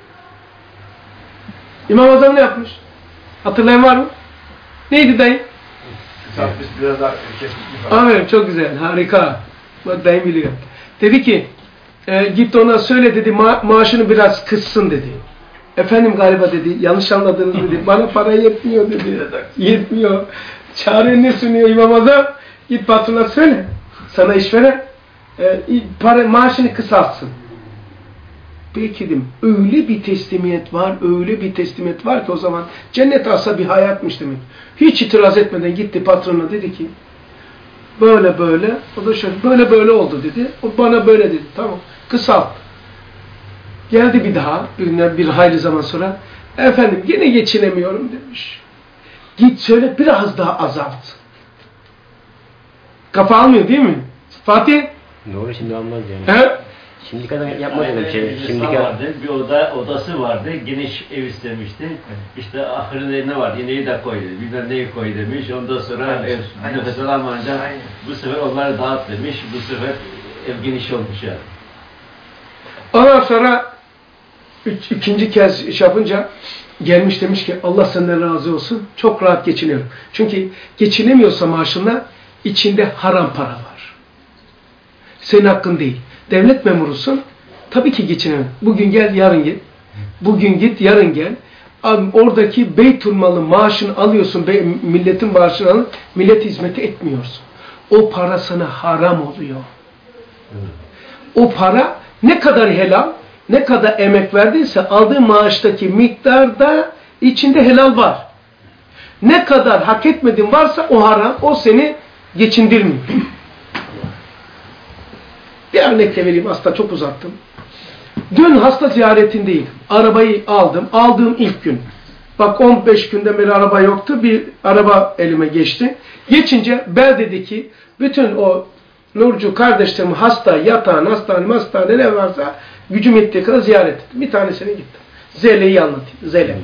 İmam Azam ne yapmış? Hatırlayan var mı? Neydi dayı? Kısaltmış biraz daha kesmiş. Aferin, çok güzel. Harika. Bak dayım biliyor. Dedi ki e, git ona söyle dedi, ma maaşını biraz kıssın dedi. Efendim galiba dedi, yanlış anladınız dedi. Bana para yetmiyor dedi. Yetmiyor. Çare ne sunuyor İmam Azam? Git patrona söyle. Sana işveren e, para, maaşını kısaltsın. Belki dedim, öyle bir teslimiyet var, öyle bir teslimiyet var ki o zaman cennet alsa bir hayatmış demek. Hiç itiraz etmeden gitti patrona dedi ki, böyle böyle, o da şöyle, böyle böyle oldu dedi. O bana böyle dedi, tamam, kısalt. Geldi bir daha, bir, bir hayli zaman sonra, efendim yine geçinemiyorum demiş. Git söyle biraz daha azalt. Kafa almıyor değil mi? Fatih? Doğru, şimdi almaz yani. He? Şimdiki kadar yapmaz öyle bir şey. Birisi Şimdiki vardı, bir oda, odası vardı, geniş ev istemişti. İşte ahırında ne vardı, ineği de koy dedi, bilmem neyi koy demiş. Ondan sonra Aynen. ev Aynen. nefes alamayınca Aynen. bu sefer onları dağıt demiş. Bu sefer ev geniş olmuş yani. Ondan sonra üç, ikinci kez iş yapınca gelmiş demiş ki Allah senden razı olsun. Çok rahat geçiniyorum. Çünkü geçinemiyorsa maaşınla içinde haram para var. Senin hakkın değil. Devlet memurusun. Tabii ki geçinemem. Bugün gel, yarın git. Bugün git, yarın gel. Oradaki beytulmalı maaşını alıyorsun. Milletin maaşını alıp millet hizmeti etmiyorsun. O para sana haram oluyor. O para ne kadar helal, ne kadar emek verdiyse aldığı maaştaki miktarda içinde helal var. Ne kadar hak etmediğin varsa o haram, o seni geçindirmiyor. Bir örnek de vereyim, aslında çok uzattım. Dün hasta ziyaretindeydim. Arabayı aldım. Aldığım ilk gün. Bak on beş günden beri araba yoktu. Bir araba elime geçti. Geçince beldedeki bütün o Nurcu kardeşlerimi hasta, yatağın, hastane, hastane ne varsa gücüm yettiği kadar ziyaret ettim. Bir tanesine gittim. Zele'yi anlatayım. Zelek.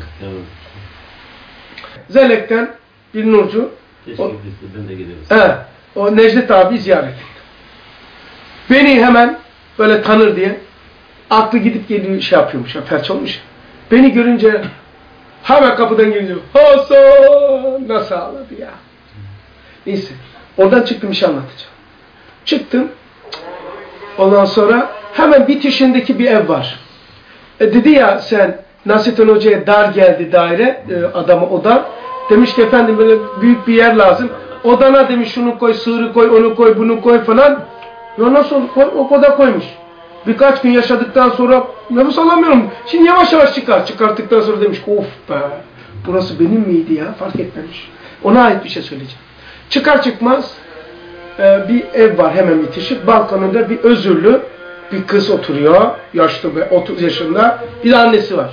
Zelek'ten bir Nurcu. O, ben de giderim. he, o Necdet abi ziyaret etti. Beni hemen böyle tanır diye aklı gidip geliyor, şey yapıyormuş, felç olmuş. Beni görünce hemen kapıdan geliyor. Hasan! Nasıl ağladı ya? Neyse. Oradan çıktım, bir şey anlatacağım. Çıktım. Ondan sonra hemen bitişindeki bir ev var. E dedi ya sen Nasrettin Hoca'ya dar geldi daire, e, adama oda. Demiş ki efendim böyle büyük bir yer lazım. Odana demiş şunu koy, sığırı koy, onu koy, bunu koy falan. Ya nasıl koy, o kadar koymuş. Birkaç gün yaşadıktan sonra nefes alamıyorum. Şimdi yavaş yavaş çıkar. Çıkarttıktan sonra demiş ki of be. Burası benim miydi ya? Fark etmemiş. Ona ait bir şey söyleyeceğim. Çıkar çıkmaz e, bir ev var hemen bitişik. Balkonunda bir özürlü bir kız oturuyor. Yaşlı ve otuz yaşında. Bir de annesi var.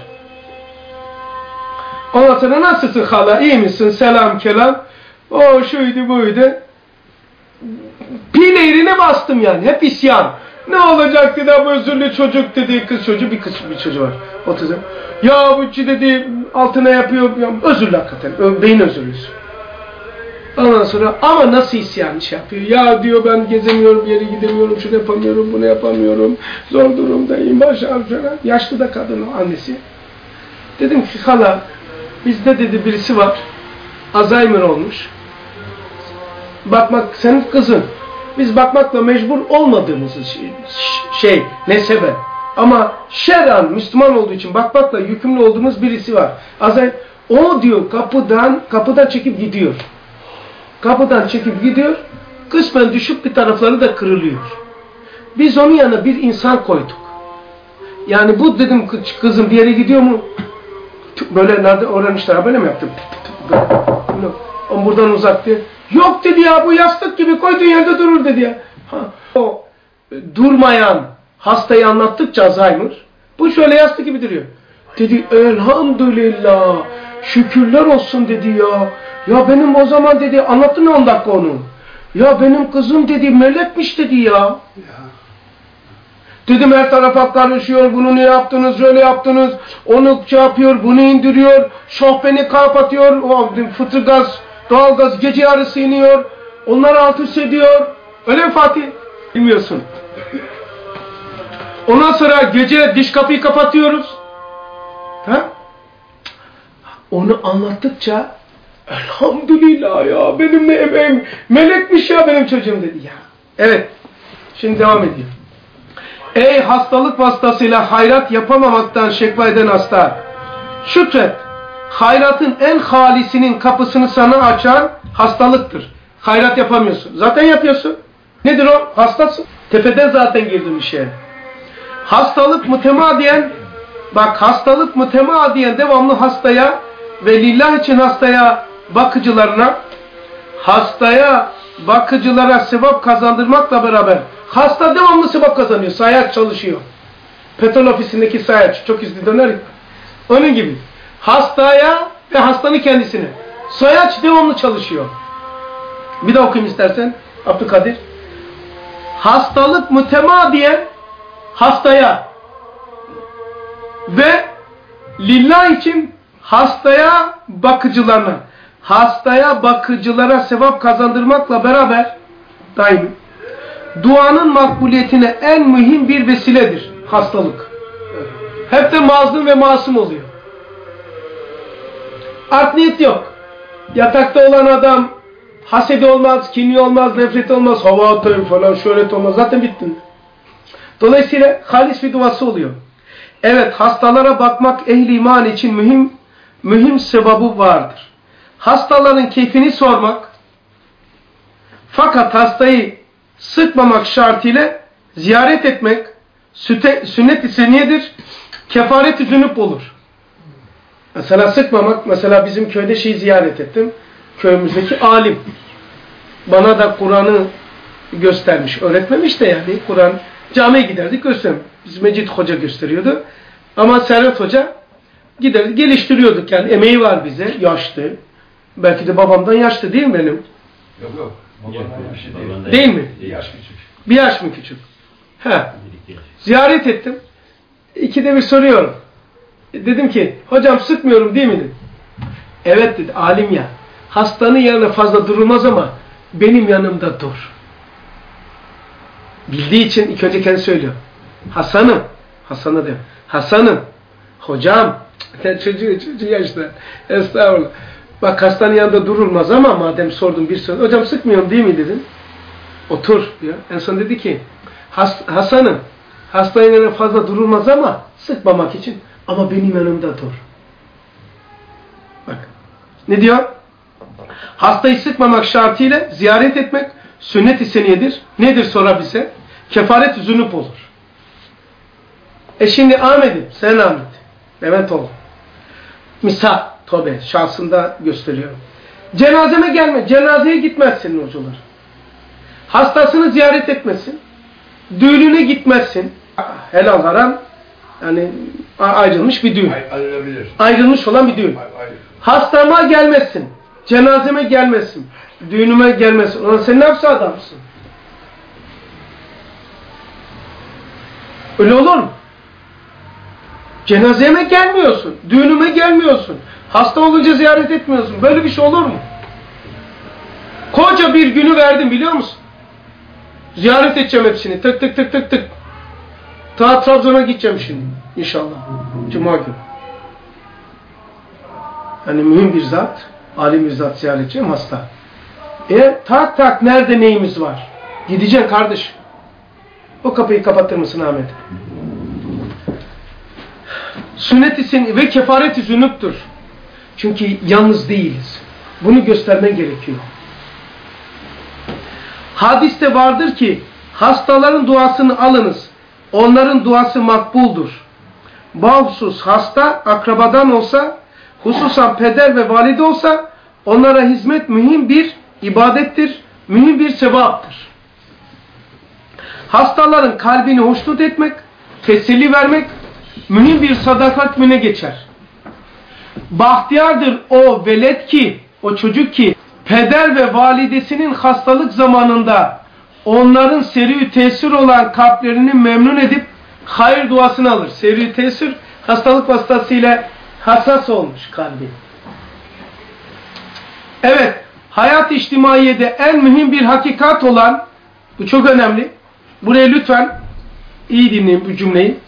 Ondan sonra nasılsın hala? İyi misin? Selam kelam. O şuydu buydu. Pil eğrine bastım yani. Hep isyan. Ne olacak dedi, bu özürlü çocuk dedi. Kız çocuğu, bir kız bir çocuğu var. otuz. Ya bu dedi altına yapıyor. Ya, özürlü hakikaten. Beyin özürlüsü. Ondan sonra ama nasıl isyan şey yapıyor. Ya diyor ben gezemiyorum, bir yere gidemiyorum, şunu yapamıyorum, bunu yapamıyorum. Zor durumdayım, baş ağrıyor. Yaşlı da kadın o, annesi. Dedim ki hala bizde dedi birisi var. Alzheimer olmuş. Bakmak senin kızın. Biz bakmakla mecbur olmadığımız şey, ne sebep. Ama şer'an Müslüman olduğu için bakmakla yükümlü olduğumuz birisi var. Azrail o diyor kapıdan kapıdan çekip gidiyor. Kapıdan çekip gidiyor. Kısmen düşüp bir tarafları da kırılıyor. Biz onun yanına bir insan koyduk. Yani bu dedim kızım bir yere gidiyor mu? Böyle nerede öğrenmişler böyle mi yaptım? O buradan uzak diye. Yok dedi ya bu yastık gibi koyduğun yerde durur dedi ya. Ha, o durmayan hastayı anlattıkça Alzheimer bu şöyle yastık gibi duruyor. Dedi elhamdülillah şükürler olsun dedi ya. Ya benim o zaman dedi anlattın on dakika onu. Ya benim kızım dedi melekmiş dedi ya. Dedim her tarafa karışıyor, bunu ne yaptınız, şöyle yaptınız, onu şey yapıyor, bunu indiriyor, şofbeni kapatıyor, o fıtı gaz, doğal gaz gece yarısı iniyor, onları alt üst ediyor. Öyle mi Fatih? Bilmiyorsun. Ondan sonra gece diş kapıyı kapatıyoruz. Ha? Onu anlattıkça elhamdülillah ya benim ne emeğim, melekmiş ya benim çocuğum dedi ya. Evet, şimdi devam ediyor. Ey hastalık vasıtasıyla hayrat yapamamaktan şekva eden hasta! Şükret, hayratın en halisinin kapısını sana açan hastalıktır. Hayrat yapamıyorsun. Zaten yapıyorsun. Nedir o? Hastasın. Tepeden zaten girdin işe. Hastalık mütemadiyen, bak hastalık mütemadiyen devamlı hastaya ve lillah için hastaya bakıcılarına, hastaya bakıcılara sevap kazandırmakla beraber hasta devamlı sevap kazanıyor. Sayaç çalışıyor. Petrol ofisindeki sayaç. Çok hızlı döner. Onun gibi. Hastaya ve hastanın kendisine. Sayaç devamlı çalışıyor. Bir daha okuyayım istersen. Abdülkadir. Hastalık mütemadiyen hastaya ve lillah için hastaya bakıcılarına, hastaya bakıcılara sevap kazandırmakla beraber daimi duanın makbuliyetine en mühim bir vesiledir hastalık. Hep de mazlum ve masum oluyor. Art niyet yok. Yatakta olan adam hasedi olmaz, kinli olmaz, nefret olmaz, hava atayım falan, şöhret olmaz. Zaten bittin. Dolayısıyla halis bir duası oluyor. Evet, hastalara bakmak ehli iman için mühim mühim sebabı vardır. Hastaların keyfini sormak, fakat hastayı sıkmamak şartıyla ziyaret etmek sünnet-i seniyedir, kefaret-i zünüp olur. Mesela sıkmamak, mesela bizim köyde şeyi ziyaret ettim, köyümüzdeki alim. Bana da Kur'an'ı göstermiş, öğretmemiş de yani Kur'an, camiye giderdik göstermiş. Biz Mecid Hoca gösteriyordu. Ama Servet Hoca giderdik, geliştiriyorduk yani, emeği var bize, yaşlı. Belki de babamdan yaşlı değil mi benim? Yok yok. Babandan bir şey değil. Değil mi? Bir yaş küçük. Bir yaş mı küçük? He. Ziyaret ettim. İkide bir soruyorum. Dedim ki, hocam sıkmıyorum değil mi? Dedim. Evet dedi, alim ya. Hastanın yanında fazla durulmaz ama benim yanımda dur. Bildiği için ilk önce kendi söylüyor. Hasan'ım. Hasan'a diyor. Hasan'ım. Hocam. çocuğu, çocuğu yaşta. Estağfurullah. Bak hastanın yanında durulmaz ama madem sordum bir soru. Hocam sıkmıyorum değil mi dedim. Otur diyor. En son dedi ki Has, Hasan'ım hastanın yanında fazla durulmaz ama sıkmamak için ama benim yanımda dur. Bak. Ne diyor? Hastayı sıkmamak şartıyla ziyaret etmek sünnet-i seniyedir. Nedir sonra bize? Kefaret-i zünüp olur. E şimdi Ahmet'im, sen Ahmet. Levent ol. Misal, tövbe, şahsında gösteriyorum. Cenazeme gelme, cenazeye gitmezsin hocalar. Hastasını ziyaret etmesin. Düğününe gitmezsin. Helal haram, yani ayrılmış bir düğün. Ayrılabilir. Ayrılmış olan bir düğün. Hastama gelmezsin. Cenazeme gelmezsin. Düğünüme gelmezsin. Ulan sen ne yapsa adamsın? Öyle olur mu? Cenazeme gelmiyorsun. Düğünüme gelmiyorsun. Hasta olunca ziyaret etmiyorsun. Böyle bir şey olur mu? Koca bir günü verdim biliyor musun? Ziyaret edeceğim hepsini. Tık tık tık tık tık. Ta Trabzon'a gideceğim şimdi. İnşallah. Cuma günü. Yani mühim bir zat. Alim bir zat ziyaret edeceğim hasta. E tak tak nerede neyimiz var? Gideceksin kardeş. O kapıyı kapatır mısın Ahmet? Sünnet-i ve kefaret-i zünüptür. Çünkü yalnız değiliz. Bunu göstermen gerekiyor. Hadiste vardır ki hastaların duasını alınız. Onların duası makbuldur. Bahusuz hasta akrabadan olsa, hususan peder ve valide olsa onlara hizmet mühim bir ibadettir, mühim bir sevaptır. Hastaların kalbini hoşnut etmek, teselli vermek mühim bir sadakat müne geçer. Bahtiyardır o velet ki, o çocuk ki peder ve validesinin hastalık zamanında onların seri tesir olan kalplerini memnun edip hayır duasını alır. Seri tesir hastalık vasıtasıyla hassas olmuş kalbi. Evet, hayat içtimaiyede en mühim bir hakikat olan, bu çok önemli. Buraya lütfen iyi dinleyin bu cümleyi.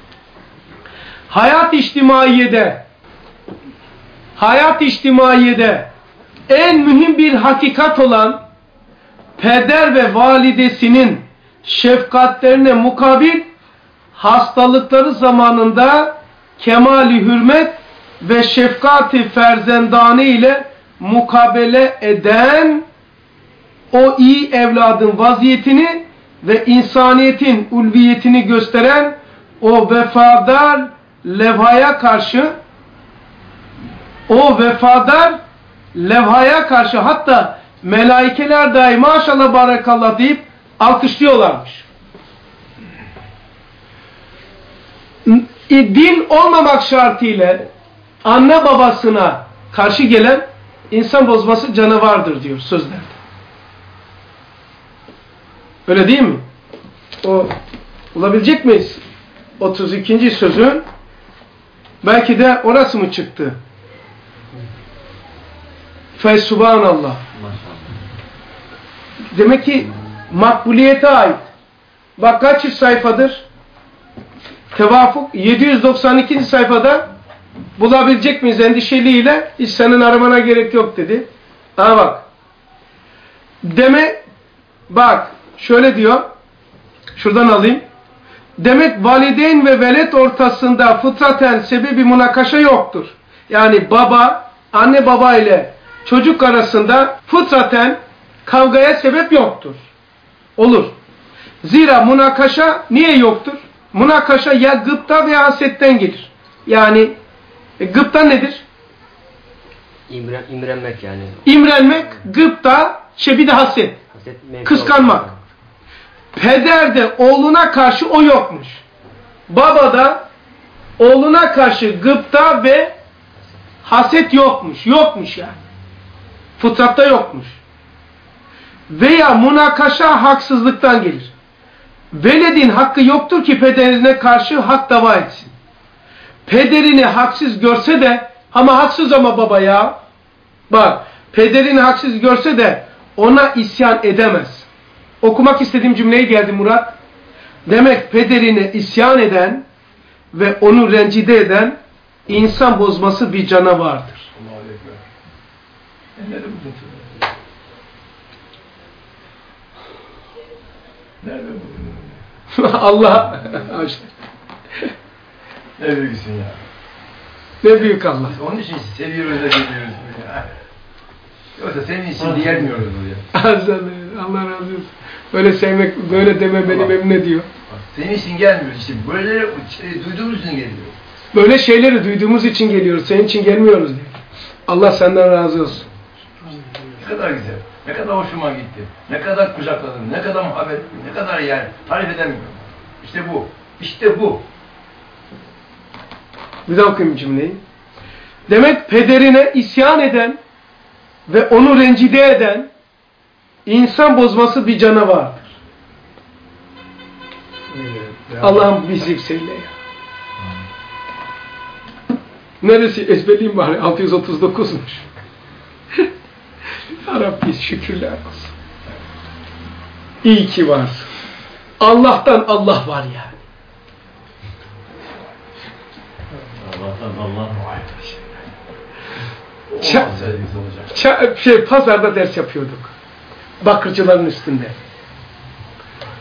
Hayat içtimaiyede hayat içtimaiyede en mühim bir hakikat olan peder ve validesinin şefkatlerine mukabil hastalıkları zamanında kemali hürmet ve şefkati ferzendane ile mukabele eden o iyi evladın vaziyetini ve insaniyetin ulviyetini gösteren o vefadar levhaya karşı o vefadar levhaya karşı hatta melaikeler dahi maşallah barakallah deyip alkışlıyorlarmış. Din olmamak şartıyla anne babasına karşı gelen insan bozması canavardır diyor sözlerde. Öyle değil mi? O bulabilecek miyiz? otuz ikinci sözün belki de orası mı çıktı? Fesubhanallah. Demek ki makbuliyete ait. Bak kaç sayfadır? Tevafuk yedi yüz doksan ikinci sayfada bulabilecek miyiz endişeliyle? Hiç senin aramana gerek yok dedi. Ha bak. Demek bak şöyle diyor. Şuradan alayım. Demek valideyn ve velet ortasında fıtraten sebebi münakaşa yoktur. Yani baba, anne baba ile çocuk arasında fıtraten kavgaya sebep yoktur. Olur. Zira münakaşa niye yoktur? Münakaşa ya gıpta veya hasetten gelir. Yani e, gıpta nedir? İmren, imrenmek yani. İmrenmek, gıpta, şey bir de haset. Haset, kıskanmak. Olmak. Peder de oğluna karşı o yokmuş. Baba da oğluna karşı gıpta ve haset yokmuş. Yokmuş yani. Fıtratta yokmuş. Veya münakaşa haksızlıktan gelir. Veledin hakkı yoktur ki pederine karşı hak dava etsin. Pederini haksız görse de ama haksız ama baba ya. Bak pederini haksız görse de ona isyan edemez. Okumak istediğim cümleye geldi Murat. Demek pederine isyan eden ve onu rencide eden insan bozması bir canavardır. Nerede buldun? Nerede buldun? Allah. Ne büyüksün ya. Ne büyük Allah. Biz onun için seviyoruz da geliyoruz. Yoksa senin için gelmiyoruz buraya. Allah razı olsun. Böyle sevmek, böyle deme beni memnun ediyor. Senin için gelmiyoruz işte. Böyle şey, duyduğumuz için geliyoruz. Böyle şeyleri duyduğumuz için geliyoruz. Senin için gelmiyoruz diye. Allah senden razı olsun. Ne kadar güzel. Ne kadar hoşuma gitti. Ne kadar kucakladım. Ne kadar muhabbet ettim. Ne kadar yani. Tarif edemiyorum. İşte bu. İşte bu. Bir daha okuyayım cümleyi. Demek pederine isyan eden ve onu rencide eden insan bozması bir canavardır. Evet, Allah'ım bizi seyle ya. Neresi? Ezberleyeyim bari. altı yüz otuz dokuzmuş. Ya Rabbi şükürler olsun. İyi ki varsın. Allah'tan Allah var yani. Allah'tan Allah var. Ça- Ça- şey, pazarda ders yapıyorduk. Bakırcıların üstünde.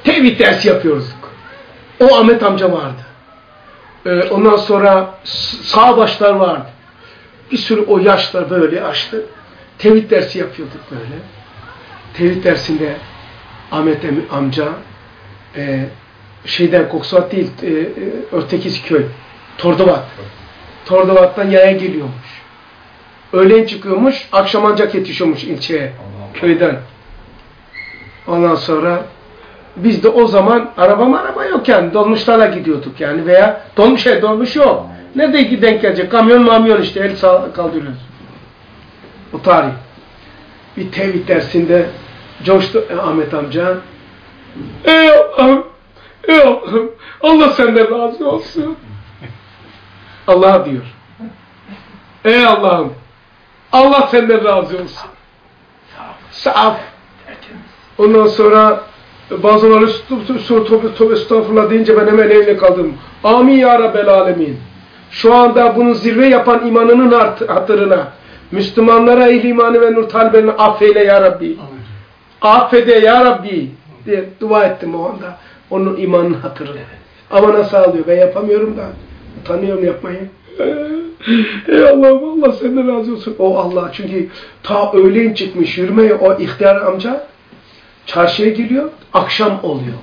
Tevhid dersi yapıyoruz. O Ahmet amca vardı. Ee, ondan sonra sağ başlar vardı. Bir sürü o yaşlar böyle açtı. Tevhid dersi yapıyorduk böyle. Tevhid dersinde Ahmet amca e, şeyden Koksuat değil e, e, Örtekiz köy. Tordovat. Tordovat'tan yaya geliyormuş. Öğlen çıkıyormuş, akşam ancak yetişiyormuş ilçeye, köyden. Ondan sonra biz de o zaman araba araba yok yani dolmuşlarla gidiyorduk yani veya dolmuş şey dolmuş yok. Nerede ki denk gelecek? Kamyon mamyon işte el kaldırıyoruz. O tarih. Bir tevhid dersinde coştu Ahmet amca. Ey Allah'ım, ey Allah'ım, Allah senden razı olsun. Allah diyor. Ey Allah'ım, Allah senden razı olsun. Saf. Ondan sonra bazıları tövbe estağfurullah deyince ben hemen eline kaldım. Amin ya Rabbel alemin. Şu anda bunu zirve yapan imanının hatırına Müslümanlara ehli imanı ve nur taleblerini affeyle ya Rabbi. Affede ya Rabbi diye dua ettim o anda. Onun imanının hatırına. Ama nasıl ağlıyor? Ben yapamıyorum da. Utanıyorum yapmayı. Ey Allah'ım, Allah senden razı olsun. O Allah, çünkü ta öğleyin çıkmış yürümeye o ihtiyar amca çarşıya geliyor, akşam oluyor.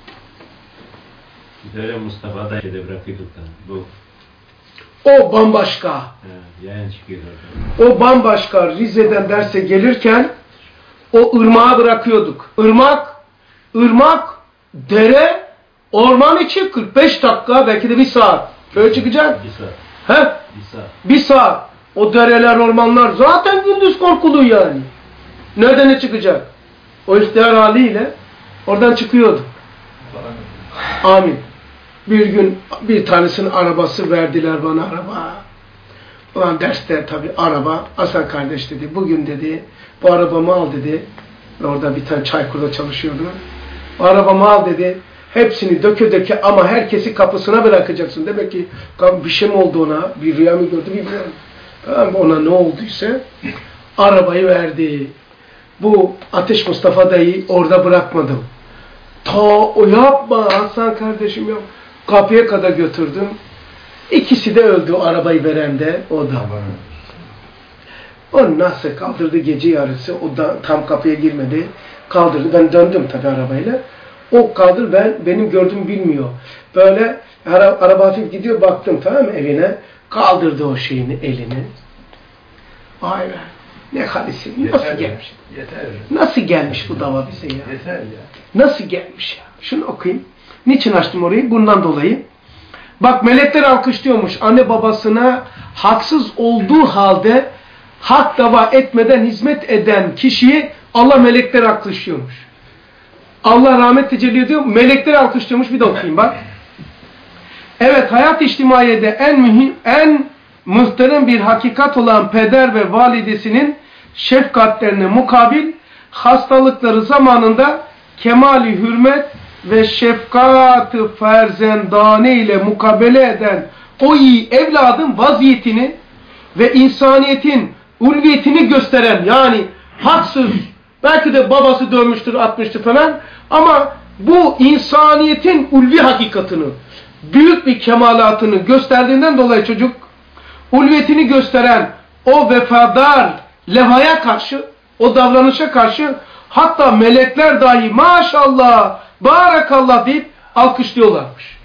Böyle Mustafa da şeyde bırakıyorduk da bu. O bambaşka. He, yayın çıkıyor orada. O bambaşka. Rize'den derse gelirken o ırmağı bırakıyorduk. Irmak, ırmak, dere, orman içi kırk beş dakika, belki de bir saat. Köye çıkacak. Bir saat. He? Bir saat. Bir saat. O dereler, ormanlar zaten gündüz korkulu yani. Nereden ne çıkacak? O ihtiyar haliyle oradan çıkıyordu. Amin. Bir gün bir tanesinin arabası verdiler bana araba. Ulan derste tabii araba. Hasan kardeş dedi. Bugün dedi bu arabamı al dedi. Orada bir tane Çaykur'da çalışıyordu. Bu arabamı al dedi. Hepsini döke döke ama herkesi kapısına bırakacaksın. Demek ki bir şey mi oldu ona? Bir rüya mı gördü bilmiyorum. Tamam, ona ne olduysa arabayı verdi. Bu Ateş Mustafa dayı orada bırakmadım. Ta o yapma Hasan kardeşim yok. Kapıya kadar götürdüm. İkisi de öldü, o arabayı veren de o da. O nasıl kaldırdı gece yarısı, o da tam kapıya girmedi. Kaldırdı, ben döndüm tabii arabayla. O kaldır, ben benim gördüğümü bilmiyor. Böyle ara, araba hafif gidiyor, baktım tamam mı evine. Kaldırdı o şeyini, elini. Vay be. Ne halisi, nasıl yeter gelmiş? Ya, yeter. Nasıl gelmiş bu dava bize ya? Yeter ya. Nasıl gelmiş ya? Şunu okuyayım. Niçin açtım orayı? Bundan dolayı. Bak melekler alkışlıyormuş. Anne babasına haksız olduğu halde hak dava etmeden hizmet eden kişiyi Allah melekler alkışlıyormuş. Allah rahmet tecelli ediyor. Melekler alkışlıyormuş. Bir de okuyayım bak. Evet, hayat içtimaiyede en mühim, en muhterem bir hakikat olan peder ve validesinin şefkatlerine mukabil hastalıkları zamanında kemali hürmet ve şefkat-ı ferzendane ile mukabele eden o iyi evladın vaziyetini ve insaniyetin ulviyetini gösteren, yani haksız, belki de babası dövmüştür, atmıştır falan, ama bu insaniyetin ulvi hakikatını, büyük bir kemalatını gösterdiğinden dolayı çocuk ulviyetini gösteren o vefadar levhaya karşı, o davranışa karşı hatta melekler dahi maşallah, barakallah deyip alkışlıyorlarmış.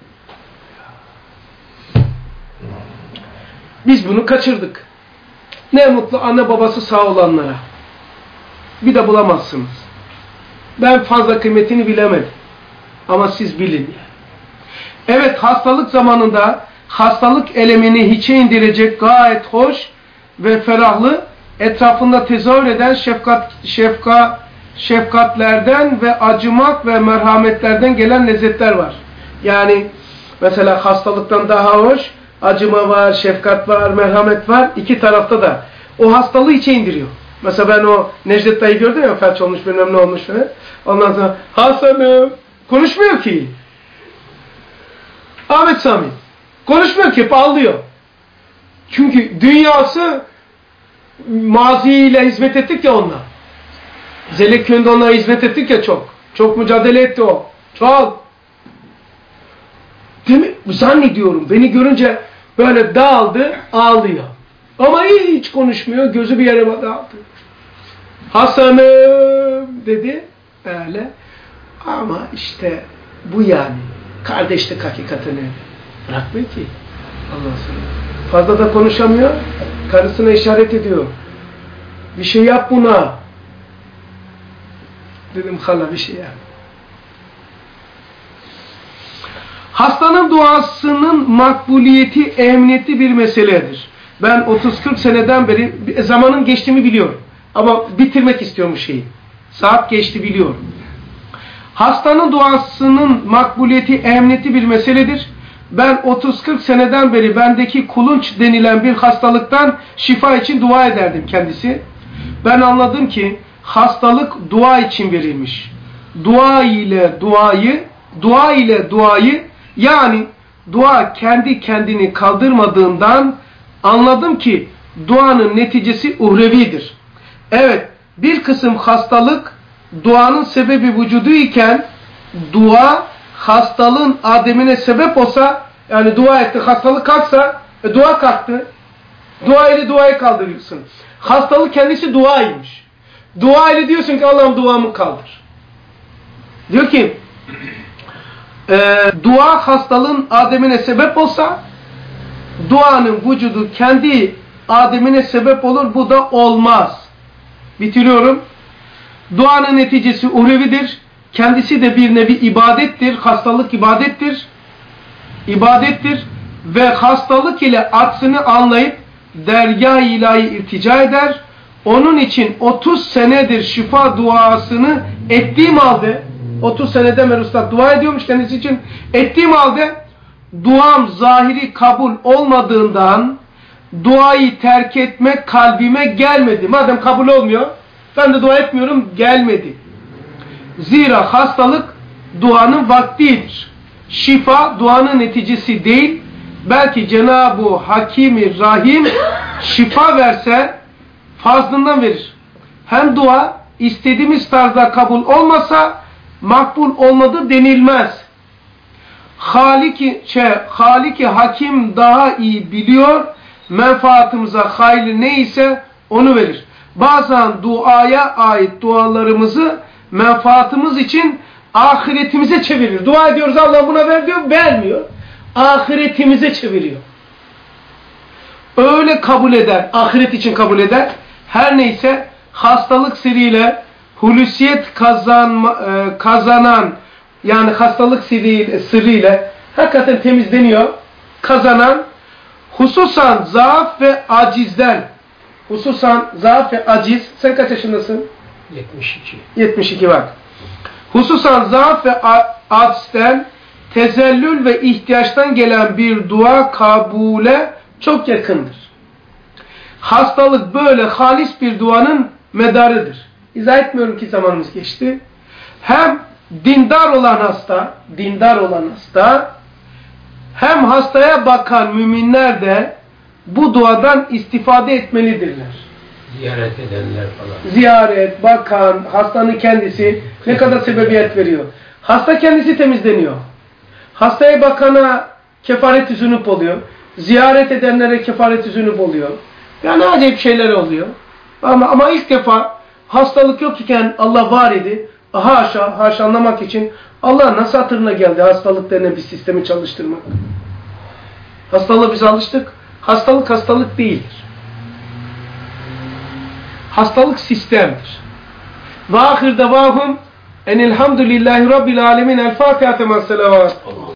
Biz bunu kaçırdık. Ne mutlu anne babası sağ olanlara. Bir de bulamazsınız. Ben fazla kıymetini bilemedim. Ama siz bilin. Evet, hastalık zamanında hastalık elemini hiçe indirecek gayet hoş ve ferahlı, etrafında tezahür eden şefkat, şefka, şefkatlerden ve acımak ve merhametlerden gelen lezzetler var. Yani mesela hastalıktan daha hoş acıma var, şefkat var, merhamet var. İki tarafta da. O hastalığı içe indiriyor. Mesela ben o Necdet dayı gördüm ya, felç olmuş, bilmem ne olmuş. He? Ondan sonra Hasan'ım konuşmuyor ki. Ahmet Sami konuşmuyor ki, hep ağlıyor. Çünkü dünyası maziyle hizmet ettik ya onunla. Zelek köyünde onlara hizmet ettik ya çok. Çok mücadele etti o. Çok. Değil mi? Zannediyorum. Beni görünce böyle dağıldı, ağlıyor. Ama hiç konuşmuyor. Gözü bir yere dağıldı. Hasan'ım dedi. Öyle. Ama işte bu yani. Kardeşlik hakikatini bırakmıyor ki. Allah'ın sana. Fazla da konuşamıyor. Karısına işaret ediyor. Bir şey yap buna. Dedim hala bir şey yap. Hastanın duasının makbuliyeti emniyetli bir meseledir. Ben otuz kırk seneden beri zamanın geçtiğimi biliyorum. Ama bitirmek istiyorum şeyi. Saat geçti biliyorum. Hastanın duasının makbuliyeti emniyetli bir meseledir. Ben otuz kırk seneden beri bendeki kulunç denilen bir hastalıktan şifa için dua ederdim kendisi. Ben anladım ki hastalık dua için verilmiş. Dua ile duayı, dua ile duayı yani dua kendi kendini kaldırmadığından anladım ki duanın neticesi uhrevidir. Evet, bir kısım hastalık duanın sebebi vücudu iken dua hastalığın ademine sebep olsa, yani dua etti, hastalık kalksa, e, dua kalktı. Dua ile duayı kaldırıyorsun. Hastalık kendisi duaymış. Dua ile diyorsun ki Allah'ım duamı kaldır. Diyor ki e, dua hastalığın ademine sebep olsa duanın vücudu kendi ademine sebep olur. Bu da olmaz. Bitiriyorum. Duanın neticesi uhrevidir. Kendisi de bir nevi ibadettir. Hastalık ibadettir. İbadettir. Ve hastalık ile aksini anlayıp dergâh-ı ilahi irtica eder. Onun için otuz senedir şifa duasını ettiğim halde, otuz senede Merustat dua ediyormuş kendisi için, ettiğim halde duam zahiri kabul olmadığından duayı terk etmek kalbime gelmedi. Madem kabul olmuyor, ben de dua etmiyorum, gelmedi. Zira hastalık duanın vaktidir. Şifa duanın neticesi değil, belki Cenab-ı Hakim-i Rahim şifa verse fazlından verir. Hem dua istediğimiz tarzda kabul olmasa makbul olmadı denilmez. Halik-i şey, Halik-i Hakim daha iyi biliyor, menfaatımıza hayırlı neyse onu verir. Bazen duaya ait dualarımızı menfaatımız için ahiretimize çevirir. Dua ediyoruz, Allah buna ver diyor, vermiyor. Ahiretimize çeviriyor. Öyle kabul eder, ahiret için kabul eder. Her neyse hastalık sırrıyla hulusiyet kazan, kazanan, yani hastalık sırrıyla hakikaten temizleniyor, kazanan, hususan zaaf ve acizden, hususan zaaf ve aciz, sen kaç yaşındasın? yetmiş iki. yetmiş iki bak. Hususan zaaf ve acizden, tezellül ve ihtiyaçtan gelen bir dua kabule çok yakındır. Hastalık böyle halis bir duanın medarıdır. İzah etmiyorum ki zamanımız geçti. Hem dindar olan hasta, dindar olan hasta, hem hastaya bakan müminler de bu duadan istifade etmelidirler. Ziyaret edenler falan. Ziyaret, bakan, hastanın kendisi ne kadar sebebiyet veriyor. Hasta kendisi temizleniyor. Hastaya bakana kefaret-i zünub oluyor. Ziyaret edenlere kefaret-i zünub oluyor. Yani acayip şeyler oluyor. Ama, ama ilk defa hastalık yok iken Allah var idi. Haşa, haşa anlamak için Allah nasıl hatırına geldi hastalık denen bir sistemi çalıştırmak. Hastalığa biz alıştık. Hastalık hastalık değildir. Hastalık sistemdir. Ve ahir devahum enelhamdülillahi rabbil alemin. El Fatiha temas selavat.